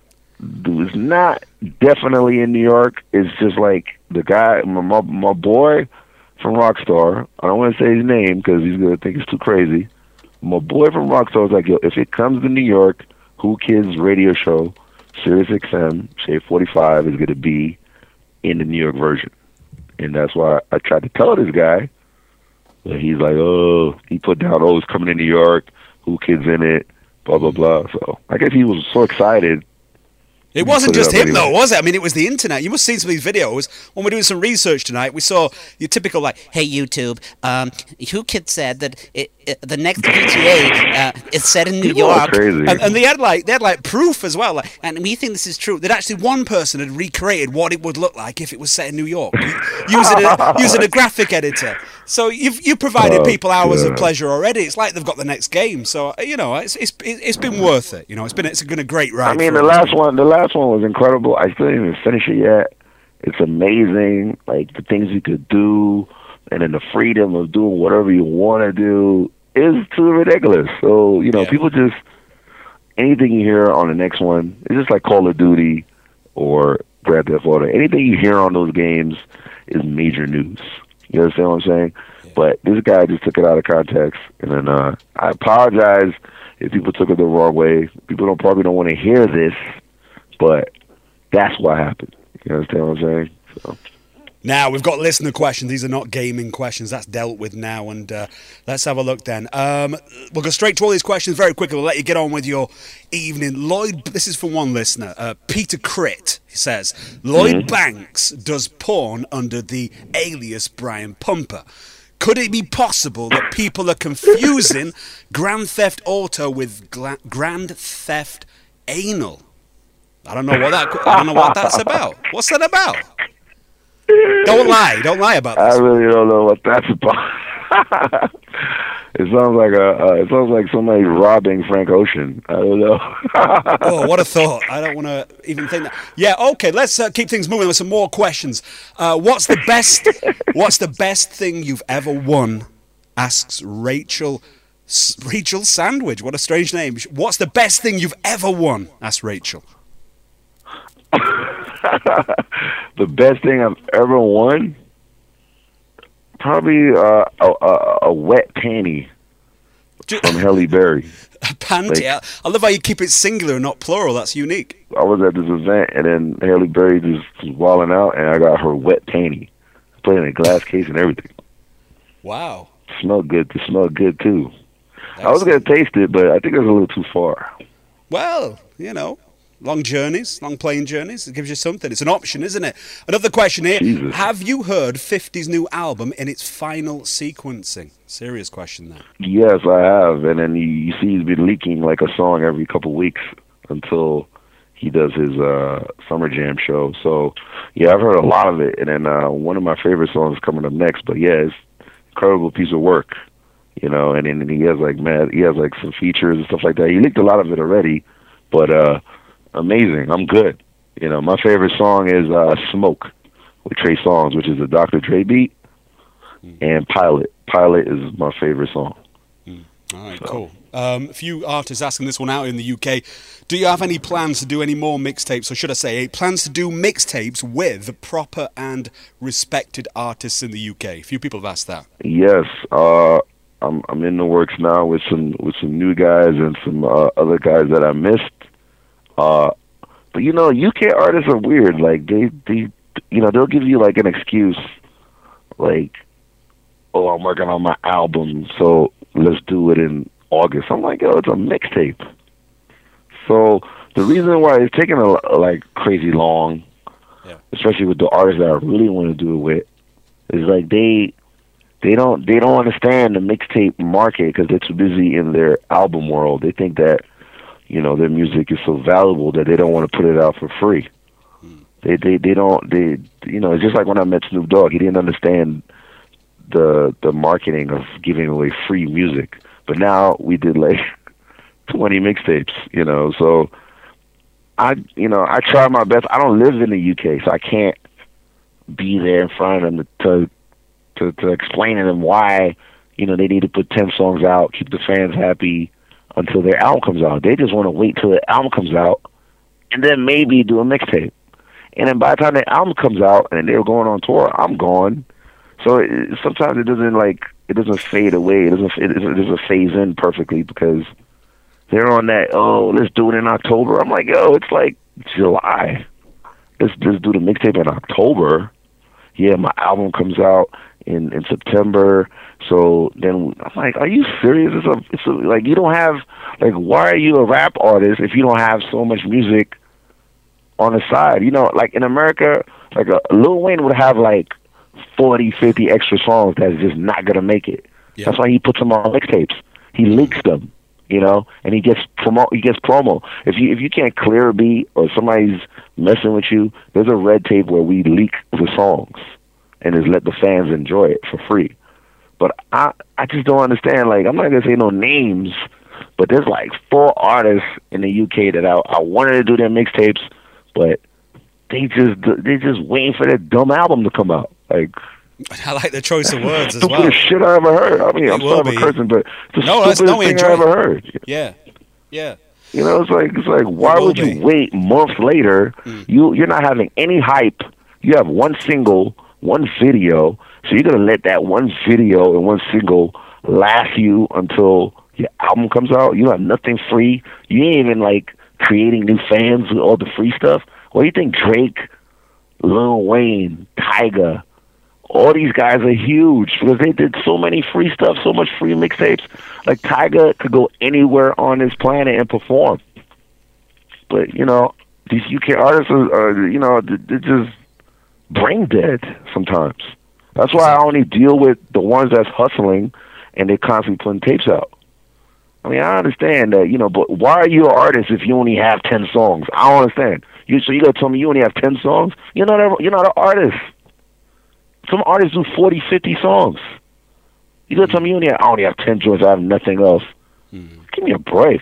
yeah. it's not definitely in New York. It's just like the guy, my, my, my boy from Rockstar. I don't want to say his name because he's going to think it's too crazy. My boy from Rockstar was like, yo, if it comes to New York, Who Kids radio show, Sirius X M, Shade forty-five is going to be in the New York version. And that's why I tried to tell this guy. But he's like, oh, he put down, oh, it's coming to New York, Who Kids in it. Blah, blah, blah. So I guess he was so excited. It wasn't just him, though, was it? I mean, it was the internet. You must have seen some of these videos. When we're doing some research tonight, we saw your typical, like, hey, YouTube, um, Who Kid said that it, uh, the next G T A uh, is set in New People are York, crazy. and, and they had like they had like proof as well. Like, and we think this is true. That actually one person had recreated what it would look like if it was set in New York, using a, using a graphic editor. So you've you provided Oh, people hours of God. pleasure already. It's like they've got the next game. So you know, it's it's it's been worth it. You know, it's been it's been a great ride. I mean, for the us. last one, the last one was incredible. I still didn't even finish it yet. It's amazing, like the things you could do, and then the freedom of doing whatever you want to do is too ridiculous. So you know, Yeah. people just anything you hear on the next one, it's just like Call of Duty or Grand Theft Auto. Anything you hear on those games is major news. You understand what I'm saying? But this guy just took it out of context, and then uh, I apologize if people took it the wrong way. People don't probably don't want to hear this, but that's what happened. You understand what I'm saying? So. Now, we've got listener questions. These are not gaming questions. That's dealt with now. And uh, let's have a look then. Um, we'll go straight to all these questions very quickly. We'll let you get on with your evening. Lloyd, this is from one listener. Uh, Peter Crit says, Lloyd Mm-hmm. Banks does porn under the alias Brian Pumper. Could it be possible that people are confusing Grand Theft Auto with gla- Grand Theft Anal? I don't know what that. I don't know what that's about. What's that about? Don't lie. Don't lie about I this. really don't know what that's about. It sounds like a. Uh, it sounds like somebody robbing Frank Ocean. I don't know. Oh, what a thought. I don't want to even think that. Yeah, okay, let's uh, keep things moving with some more questions. Uh, what's the best What's the best thing you've ever won? Asks Rachel S- Rachel Sandwich. What a strange name. What's the best thing you've ever won? Asks Rachel. The best thing I've ever won, probably uh, a, a, a wet panty Ju- from Halle Berry. A panty. I I love how you keep it singular and not plural. That's unique. I was at this event, and then Halle Berry just was walling out, and I got her wet panty. Put it in a glass case and everything. Wow. Smelled good. It smelled good, too. I was going to taste it, but I think it was a little too far. Well, you know, long journeys, long plane journeys. It gives you something. It's an option, isn't it? Another question here. Jesus. Have you heard fifty's new album in its final sequencing? Serious question there. Yes, I have. And then you, you see he's been leaking like a song every couple weeks until he does his uh, Summer Jam show. So, yeah, I've heard a lot of it. And then uh, one of my favorite songs is coming up next. But, yeah, it's an incredible piece of work, you know. And then he has, like, man, he has, like, some features and stuff like that. He leaked a lot of it already, but uh, amazing. I'm good. You know, my favorite song is uh, Smoke with Trey Songz, which is a Doctor Dre beat, and Pilot. Pilot is my favorite song. All right, cool. Um, a few artists asking this one out in the U K. Do you have any plans to do any more mixtapes, or should I say, plans to do mixtapes with proper and respected artists in the U K? A few people have asked that. Yes, uh, I'm I'm in the works now with some with some new guys and some uh, other guys that I missed. Uh, but you know, U K artists are weird. Like they they you know they'll give you like an excuse, like, oh, I'm working on my album, so let's do it in August. I'm like, yo, it's a mixtape. So the reason why it's taking a like crazy long, Yeah. especially with the artists that I really want to do it with, is like they they don't they don't understand the mixtape market because they're too busy in their album world. They think that, you know, their music is so valuable that they don't want to put it out for free. They they they don't they you know, it's just like when I met Snoop Dogg. He didn't understand the the marketing of giving away free music. But now we did like twenty mixtapes, you know. So I you know, I try my best. I don't live in the U K, so I can't be there in front of them to to to explain to them why, you know, they need to put ten songs out, keep the fans happy until their album comes out. They just want to wait till the album comes out and then maybe do a mixtape. And then by the time the album comes out and they're going on tour, I'm gone. So it, sometimes it doesn't like it doesn't fade away. It doesn't it doesn't, it doesn't phase in perfectly because they're on that. Oh, let's do it in October. I'm like, yo, it's like July. Let's just do the mixtape in October. Yeah, my album comes out in in September. So then I'm like, are you serious? It's a, it's a, like you don't have like why are you a rap artist if you don't have so much music on the side? You know, like in America, like a Lil Wayne would have like forty, fifty extra songs that's just not gonna make it. Yeah. That's why he puts them on mixtapes. He leaks them, you know, and he gets promo. He gets promo. If you if you can't clear a beat or somebody's messing with you, there's a red tape where we leak the songs and just let the fans enjoy it for free. But I I just don't understand. Like, I'm not gonna say no names, but there's like four artists in the U K that I I wanted to do their mixtapes, but they just they just waiting for their dumb album to come out. Like, I like the choice of words as well. Stupidest shit I ever heard. I mean, It I'm will sorry be. for cursing, but it's the No, that's- stupidest no, we thing enjoy I it. ever heard. Yeah, yeah. You know, it's like it's like why will would be. you wait months later? Mm. You you're not having any hype. You have one single, one video, so you're gonna let that one video and one single last you until your album comes out. You have nothing free. You ain't even like creating new fans with all the free stuff. What do you think Drake, Lil Wayne, Tyga, all these guys are huge because they did so many free stuff, so much free mixtapes. Like, Tyga could go anywhere on this planet and perform. But, you know, these U K artists are, are you know, they're just brain dead sometimes. That's why I only deal with the ones that's hustling and they're constantly putting tapes out. I mean, I understand that, you know, but why are you an artist if you only have ten songs? I don't understand. You so you gotta tell me you only have ten songs? You're not a, you're not an artist. Some artists do forty, fifty songs. You gotta tell me you only have, I only have ten joints, I have nothing else. Mm. Give me a break.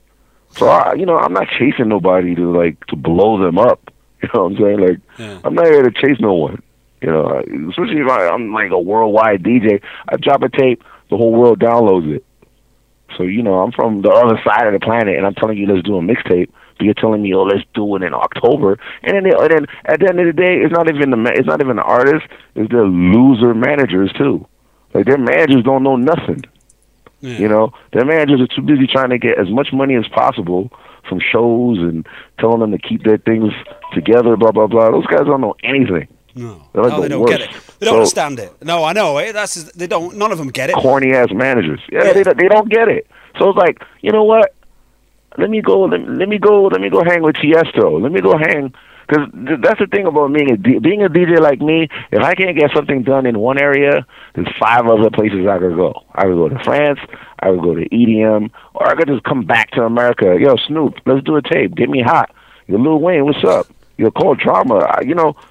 So I, you know, I'm not chasing nobody to like to blow them up. You know what I'm saying? Like, Yeah. I'm not here to chase no one. You know, especially if I, I'm like a worldwide D J. I drop a tape, the whole world downloads it. So, you know, I'm from the other side of the planet, and I'm telling you, let's do a mixtape. But you're telling me, oh, let's do it in October. And then, they, and then at the end of the day, it's not even the ma- it's not even the artists. It's the loser managers too. Like, their managers don't know nothing. Yeah. You know, their managers are too busy trying to get as much money as possible from shows and telling them to keep their things together. Blah blah blah. Those guys don't know anything. No, They're like no the they don't worst. get it. They don't So- understand it. No, I know. Eh? That's they don't. None of them get it. Corny ass managers. Yeah, Yeah. they they don't get it. So it's like, you know what? Let me go. Let, let me go. Let me go hang with Tiesto. Let me go hang. Because th- that's the thing about being a D- being a D J like me. If I can't get something done in one area, there's five other places I could go. I could go to France. I could go to E D M, or I could just come back to America. Yo, Snoop, let's do a tape. Get me hot. Yo, Lil Wayne, what's up? Yo, Cold Drama. I, you know,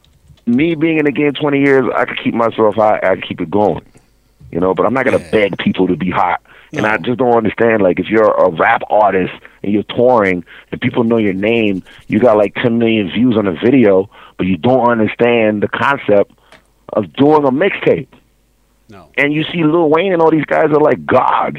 me being in the game twenty years, I could keep myself hot. I could keep it going. You know, but I'm not gonna Yeah. beg people to be hot. And No. I just don't understand, like, if you're a rap artist and you're touring and people know your name, you got like ten million views on a video, but you don't understand the concept of doing a mixtape. No. And you see Lil Wayne and all these guys are like gods.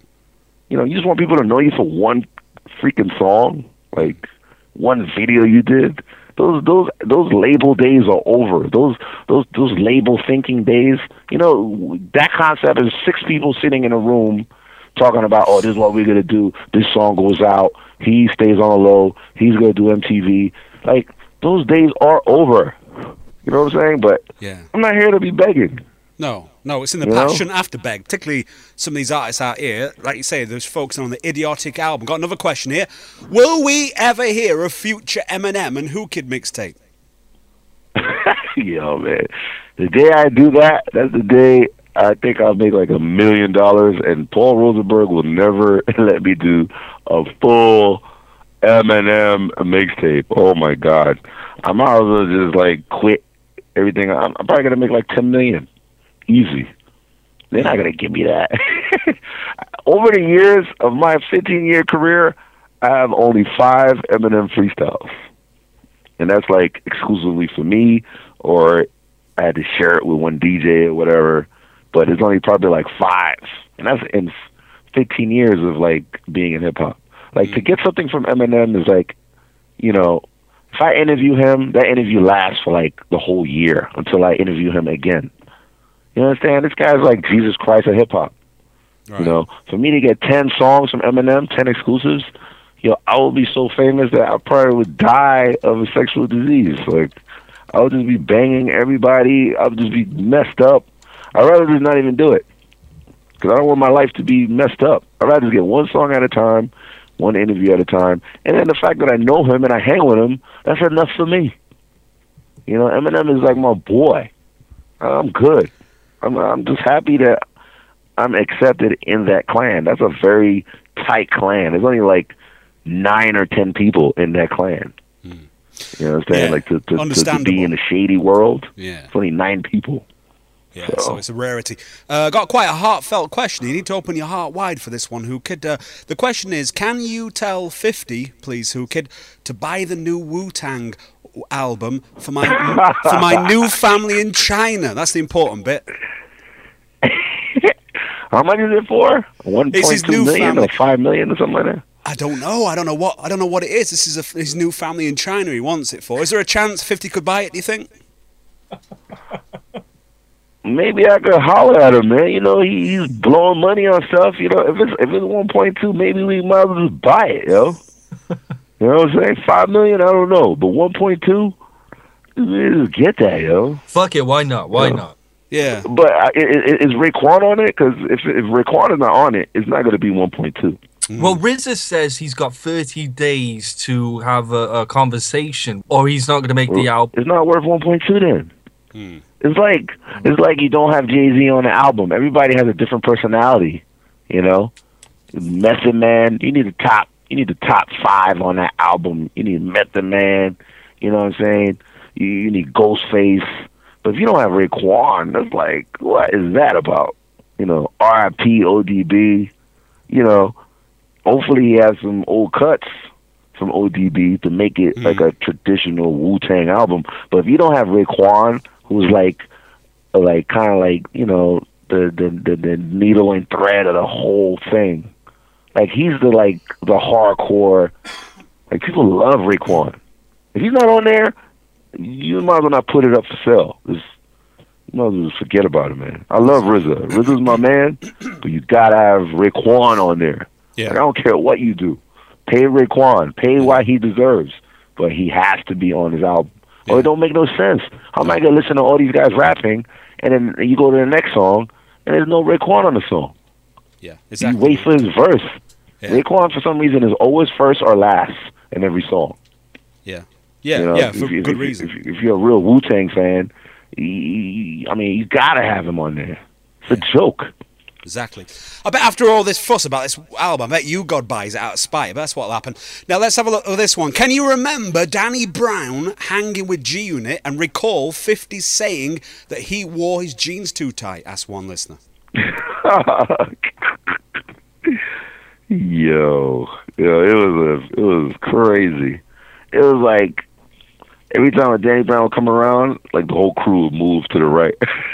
You know, you just want people to know you for one freaking song, like one video you did. Those those those label days are over. Those those those label thinking days. You know, that concept is six people sitting in a room talking about, oh, this is what we're gonna do. This song goes out. He stays on the low. He's gonna do M T V. Like, those days are over. You know what I'm saying? But Yeah. I'm not here to be begging. No, no, it's in the You past. know? Shouldn't have to beg. Particularly some of these artists out here, like you say, those folks on the Idiotic album. Got another question here. Will we ever hear a future Eminem and Who Kid mixtape? Yo, man. The day I do that, that's the day I think I'll make like a million dollars, and Paul Rosenberg will never let me do a full Eminem mixtape. Oh, my God. I might as well just, like, quit everything. I'm, I'm probably going to make like ten million. Easy. They're not going to give me that. Over the years of my fifteen-year career, I have only five Eminem freestyles. And that's like exclusively for me, or I had to share it with one D J or whatever. But it's only probably like five. And that's in fifteen years of like being in hip hop. Like, to get something from Eminem is like, you know, if I interview him, that interview lasts for like the whole year until I interview him again. You understand? This guy's like Jesus Christ of hip hop. Right. You know, for me to get ten songs from Eminem, ten exclusives, yo, I would be so famous that I probably would die of a sexual disease. Like, I would just be banging everybody. I would just be messed up. I'd rather just not even do it, because I don't want my life to be messed up. I'd rather just get one song at a time, one interview at a time. And then the fact that I know him and I hang with him, that's enough for me. You know, Eminem is like my boy. I'm good. I'm I'm just happy that I'm accepted in that clan. That's a very tight clan. There's only like nine or ten people in that clan. Hmm. You know what I'm saying? Yeah. Like to, to, to, to be in the shady world, yeah. it's only nine people. Yeah, so, so it's a rarity. Uh, got quite a heartfelt question. You need to open your heart wide for this one, Who Kid. Uh, the question is, can you tell fifty, please, Who Kid, to buy the new Wu-Tang album for my for my new family in China? That's the important bit. How much is it for? One point two million family. Or five million or something like that? I don't know. I don't know what. I don't know what it is. This is a, his new family in China. He wants it for. Is there a chance fifty could buy it? Do you think? Maybe I could holler at him, man. You know, he, he's blowing money on stuff. You know, if it's if it's one point two, maybe we might as well just buy it, yo. You know what I'm saying? Five million, I don't know, but one point two, just get that, yo. Fuck it, why not? Why you know? not? Yeah. But uh, is, is Raekwon on it? Because if if Raekwon is not on it, it's not going to be one point two. Mm. Well, R Z A says he's got thirty days to have a, a conversation, or he's not going to make well, the album. It's not worth one point two then. Mm. It's like it's like you don't have Jay-Z on the album. Everybody has a different personality, you know. Method Man, you need a top, you need the top five on that album. You need Method Man, you know what I'm saying? You, you need Ghostface. But if you don't have Raekwon, it's like, what is that about? You know, R I P O D B. You know, hopefully he has some old cuts from O D B to make it mm. like a traditional Wu-Tang album. But if you don't have Raekwon, who's like, like kind of like, you know, the, the the the needle and thread of the whole thing. Like he's the like the hardcore. Like people love Raekwon. If he's not on there, you might as well not put it up for sale. Just, you might as well just forget about it, man. I love R Z A. R Z A's my man, but you gotta have Raekwon on there. Yeah. Like, I don't care what you do. Pay Raekwon. Pay what he deserves, but he has to be on his album. Yeah. Or it don't make no sense. How am I gonna listen to all these guys rapping, and then you go to the next song, and there's no Raekwon on the song? Yeah, exactly. You wait for his verse. Yeah. Raekwon, for some reason, is always first or last in every song. Yeah, yeah, you know, yeah, for if, good if, reason. If, if you're a real Wu-Tang fan, you, I mean, you gotta have him on there. It's a joke. Exactly. I bet after all this fuss about this album, I bet you God buys it out of spite. But that's what'll happen. Now let's have a look at this one. Can you remember Danny Brown hanging with G-Unit and recall fifty saying that he wore his jeans too tight? Asked one listener. Yo, yo, it was a, it was crazy. It was like every time a Danny Brown would come around, like the whole crew would move to the right.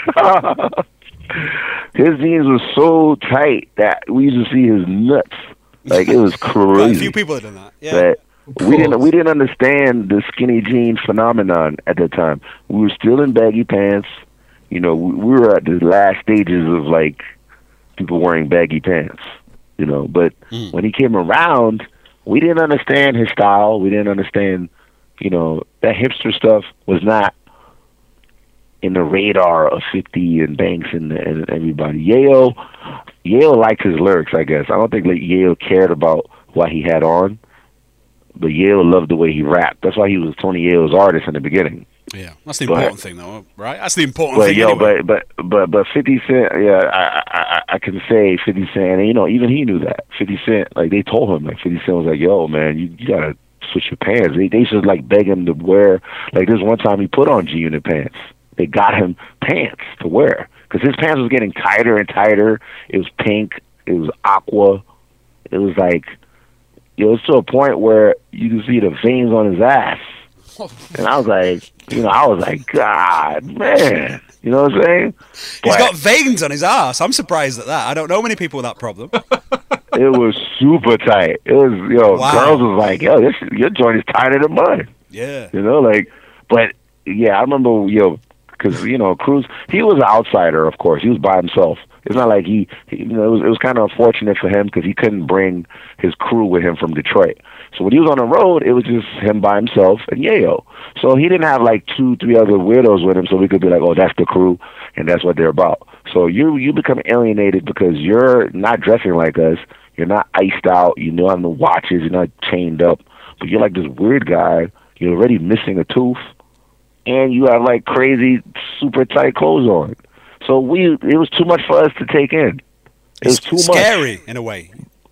His jeans were so tight that we used to see his nuts. Like it was crazy. Right, a few people had done that. Yeah. That we didn't we didn't understand the skinny jean phenomenon at that time. We were still in baggy pants. You know, we, we were at the last stages of like people wearing baggy pants. You know, but mm. when he came around, we didn't understand his style. We didn't understand, you know, that hipster stuff was not in the radar of fifty and Banks and, and everybody. Yayo, Yayo liked his lyrics, I guess. I don't think like Yayo cared about what he had on, but Yayo loved the way he rapped. That's why he was Tony Yayo's artist in the beginning. Yeah, that's the important but, thing, though, right? That's the important but, thing. Yo, anyway. but but but but Fifty Cent, yeah, I, I I can say Fifty Cent, and you know, even he knew that Fifty Cent, like they told him, like Fifty Cent was like, "Yo, man, you, you gotta switch your pants." They they should like beg him to wear. Like this one time, he put on G Unit pants. They got him pants to wear because his pants was getting tighter and tighter. It was pink. It was aqua. It was like, yo, it's to a point where you can see the veins on his ass. And I was like, you know, I was like, God, man. You know what I'm saying? He's but got veins on his ass. I'm surprised at that. I don't know many people with that problem. It was super tight. It was, yo, wow. Girls was like, yo, this, your joint is tighter than mine. Yeah. You know, like, but, yeah, I remember, yo, because, you know, Cruz, he was an outsider, of course. He was by himself. It's not like he, he you know, it was, it was kind of unfortunate for him because he couldn't bring his crew with him from Detroit. So when he was on the road, it was just him by himself and Yayo. So he didn't have like two, three other weirdos with him, so we could be like, oh, that's the crew, and that's what they're about. So you you become alienated because you're not dressing like us. You're not iced out. You don't have no watches. You're not chained up. But you're like this weird guy. You're already missing a tooth, and you have like crazy, super tight clothes on. So we, it was too much for us to take in. It was too scary much. in a way.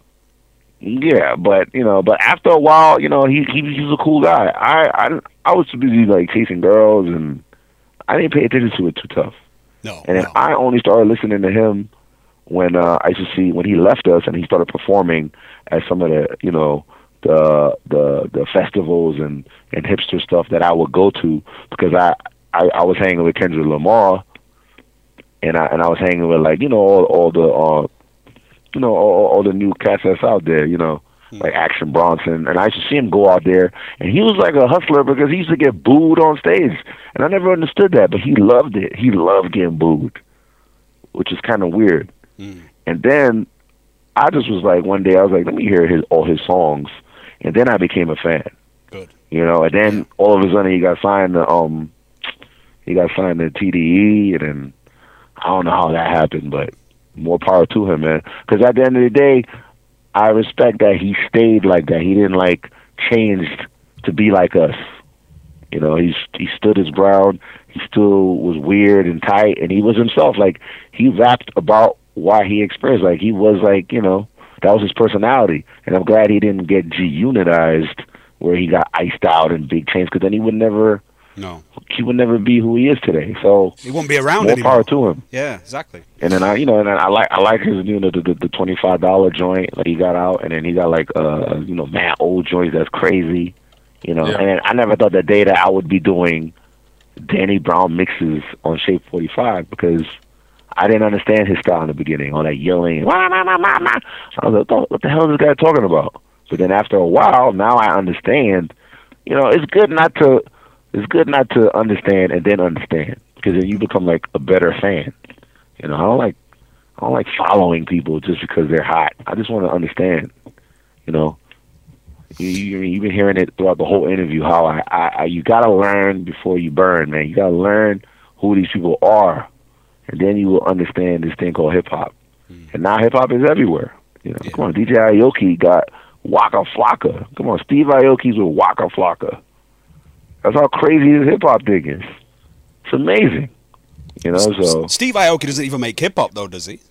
Yeah, but you know, but after a while, you know, he he, he was a cool guy. I I I was too busy like chasing girls, and I didn't pay attention to it too tough. No, and then no. I only started listening to him when uh, I used to see when he left us and he started performing at some of the you know the the the festivals and and hipster stuff that I would go to, because I I, I was hanging with Kendrick Lamar, and I and I was hanging with like you know all all the uh, you know all, all the new cats that's out there, you know. Like Action Bronson, and I used to see him go out there, and he was like a hustler because he used to get booed on stage, and I never understood that, but he loved it. He loved getting booed, which is kind of weird. Mm. And then I just was like, one day I was like, let me hear his all his songs, and then I became a fan. Good, you know. And then all of a sudden he got signed to um, he got signed to T D E, and then I don't know how that happened, but more power to him, man. Because at the end of the day, I respect that he stayed like that. He didn't like changed to be like us. You know, he's he stood his ground. He still was weird and tight, and he was himself. Like he rapped about why he experienced. Like he was like, you know, that was his personality. And I'm glad he didn't get G-unitized where he got iced out in big chains, because then he would never. No, he would never be who he is today. So he won't be around more anymore. Power to him. Yeah, exactly. And then I, you know, and I like I like his, you know, the the, the twenty five dollar joint that he got out, and then he got like uh you know mad old joints that's crazy, you know. Yeah. And I never thought the day that I would be doing Danny Brown mixes on Shape forty-five, because I didn't understand his style in the beginning, all that yelling. Wah, wah, wah, wah, wah. I was like, what the hell is this guy talking about? But then after a while, now I understand. You know, it's good not to. It's good not to understand and then understand, because then you become like a better fan. You know, I don't like I don't like following people just because they're hot. I just want to understand. You know, you, you you've been hearing it throughout the whole interview how I, I, I you gotta learn before you burn, man. You gotta learn who these people are, and then you will understand this thing called hip hop. Mm. And now hip hop is everywhere. You know, yeah. Come on, D J Aoki got Waka Flocka. Come on, Steve Aoki's with Waka Flocka. That's how crazy his hip hop thing is. It's amazing, you know. So Steve Aoki doesn't even make hip hop, though, does he?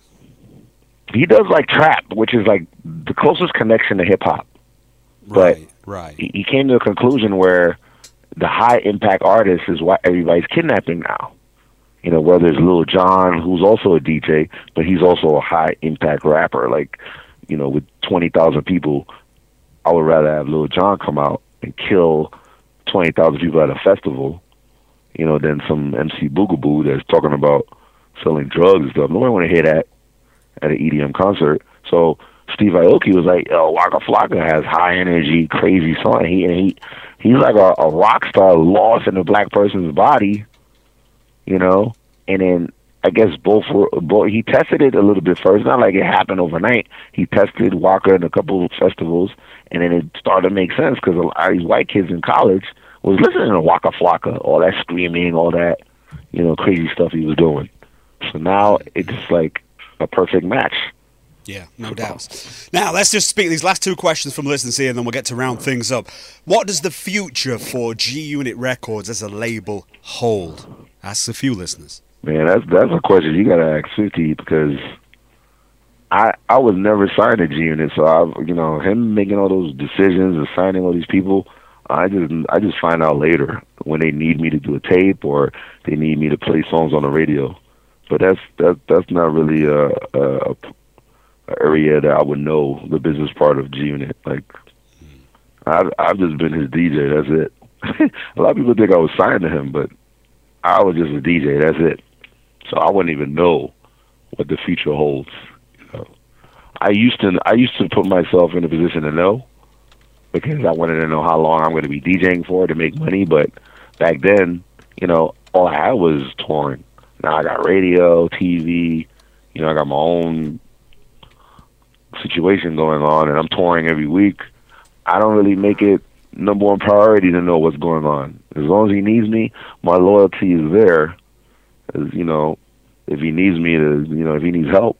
He does like trap, which is like the closest connection to hip hop. Right, but right. He, he came to a conclusion where the high impact artist is what everybody's kidnapping now. You know, whether it's Lil Jon, who's also a D J, but he's also a high impact rapper. Like, you know, with twenty thousand people, I would rather have Lil Jon come out and kill twenty thousand people at a festival, you know, than some M C Boogaboo that's talking about selling drugs and stuff. Nobody want to hear that at an E D M concert. So Steve Aoki was like, "Yo, Waka Flocka has high energy, crazy song. He and he he's like a, a rock star lost in a black person's body, you know." And then I guess both were both. He tested it a little bit first. Not like it happened overnight. He tested Waka in a couple of festivals. And then it started to make sense, because a lot of these white kids in college was listening to Waka Flocka, all that screaming, all that, you know, crazy stuff he was doing. So now it's just like a perfect match. Yeah, no doubt. Now, let's just speak these last two questions from listeners here, and then we'll get to round things up. What does the future for G-Unit Records as a label hold? Ask a few listeners. Man, that's that's a question you got to ask fifty, because I I was never signed to G-Unit, so I, you know, him making all those decisions and signing all these people, I just I just find out later when they need me to do a tape or they need me to play songs on the radio. But that's that that's not really a, a, a area that I would know the business part of G-Unit. Like, I've I've just been his D J. That's it. A lot of people think I was signed to him, but I was just a D J. That's it. So I wouldn't even know what the future holds. I used to I used to put myself in a position to know, because I wanted to know how long I'm going to be DJing for to make money. But back then, you know, all I had was touring. Now I got radio, T V, you know, I got my own situation going on, and I'm touring every week. I don't really make it number one priority to know what's going on. As long as he needs me, my loyalty is there. As, you know, if he needs me to, you know, if he needs help.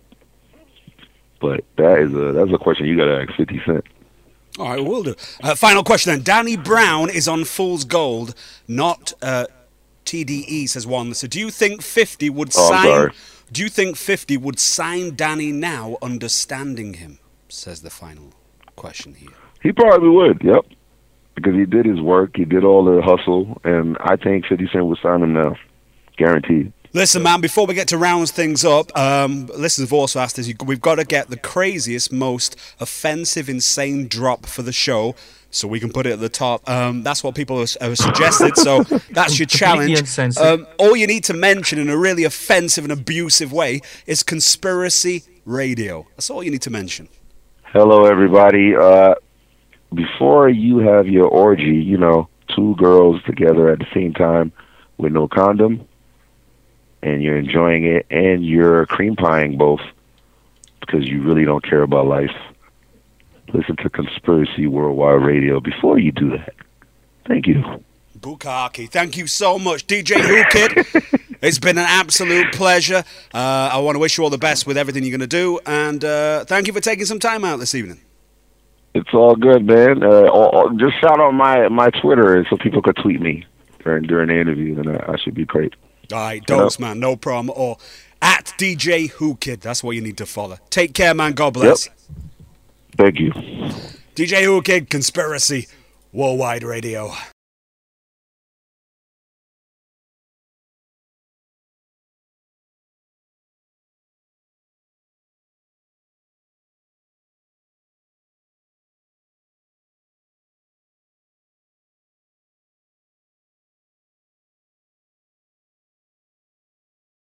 But that is a that's a question you got to ask fifty Cent. All right, we'll do. Uh, final question then. Danny Brown is on Fool's Gold, not uh, T D E, says one. So do you think fifty would Oh, I'm sign sorry. Do you think fifty would sign Danny now, understanding him? Says the final question here. He probably would, yep. Because he did his work, he did all the hustle, and I think fifty Cent would sign him now. Guaranteed. Listen, man, before we get to round things up, um, listeners have also asked us, we've got to get the craziest, most offensive, insane drop for the show so we can put it at the top. Um, that's what people have, have suggested, so that's your challenge. Um, all you need to mention in a really offensive and abusive way is Conspiracy Radio. That's all you need to mention. Hello, everybody. Uh, before you have your orgy, you know, two girls together at the same time with no condom, and you're enjoying it, and you're cream pieing both because you really don't care about life, listen to Conspiracy Worldwide Radio before you do that. Thank you. Bukaki, thank you so much. D J Who Kid, it's been an absolute pleasure. Uh, I want to wish you all the best with everything you're going to do, and uh, thank you for taking some time out this evening. It's all good, man. Uh, or, or just shout out my, my Twitter so people could tweet me during, during the interview, and I, I should be great. All right, dose, man, no problem at all. At D J Who Kid, that's what you need to follow. Take care, man. God bless. Yep. Thank you. D J Who Kid, Conspiracy Worldwide Radio.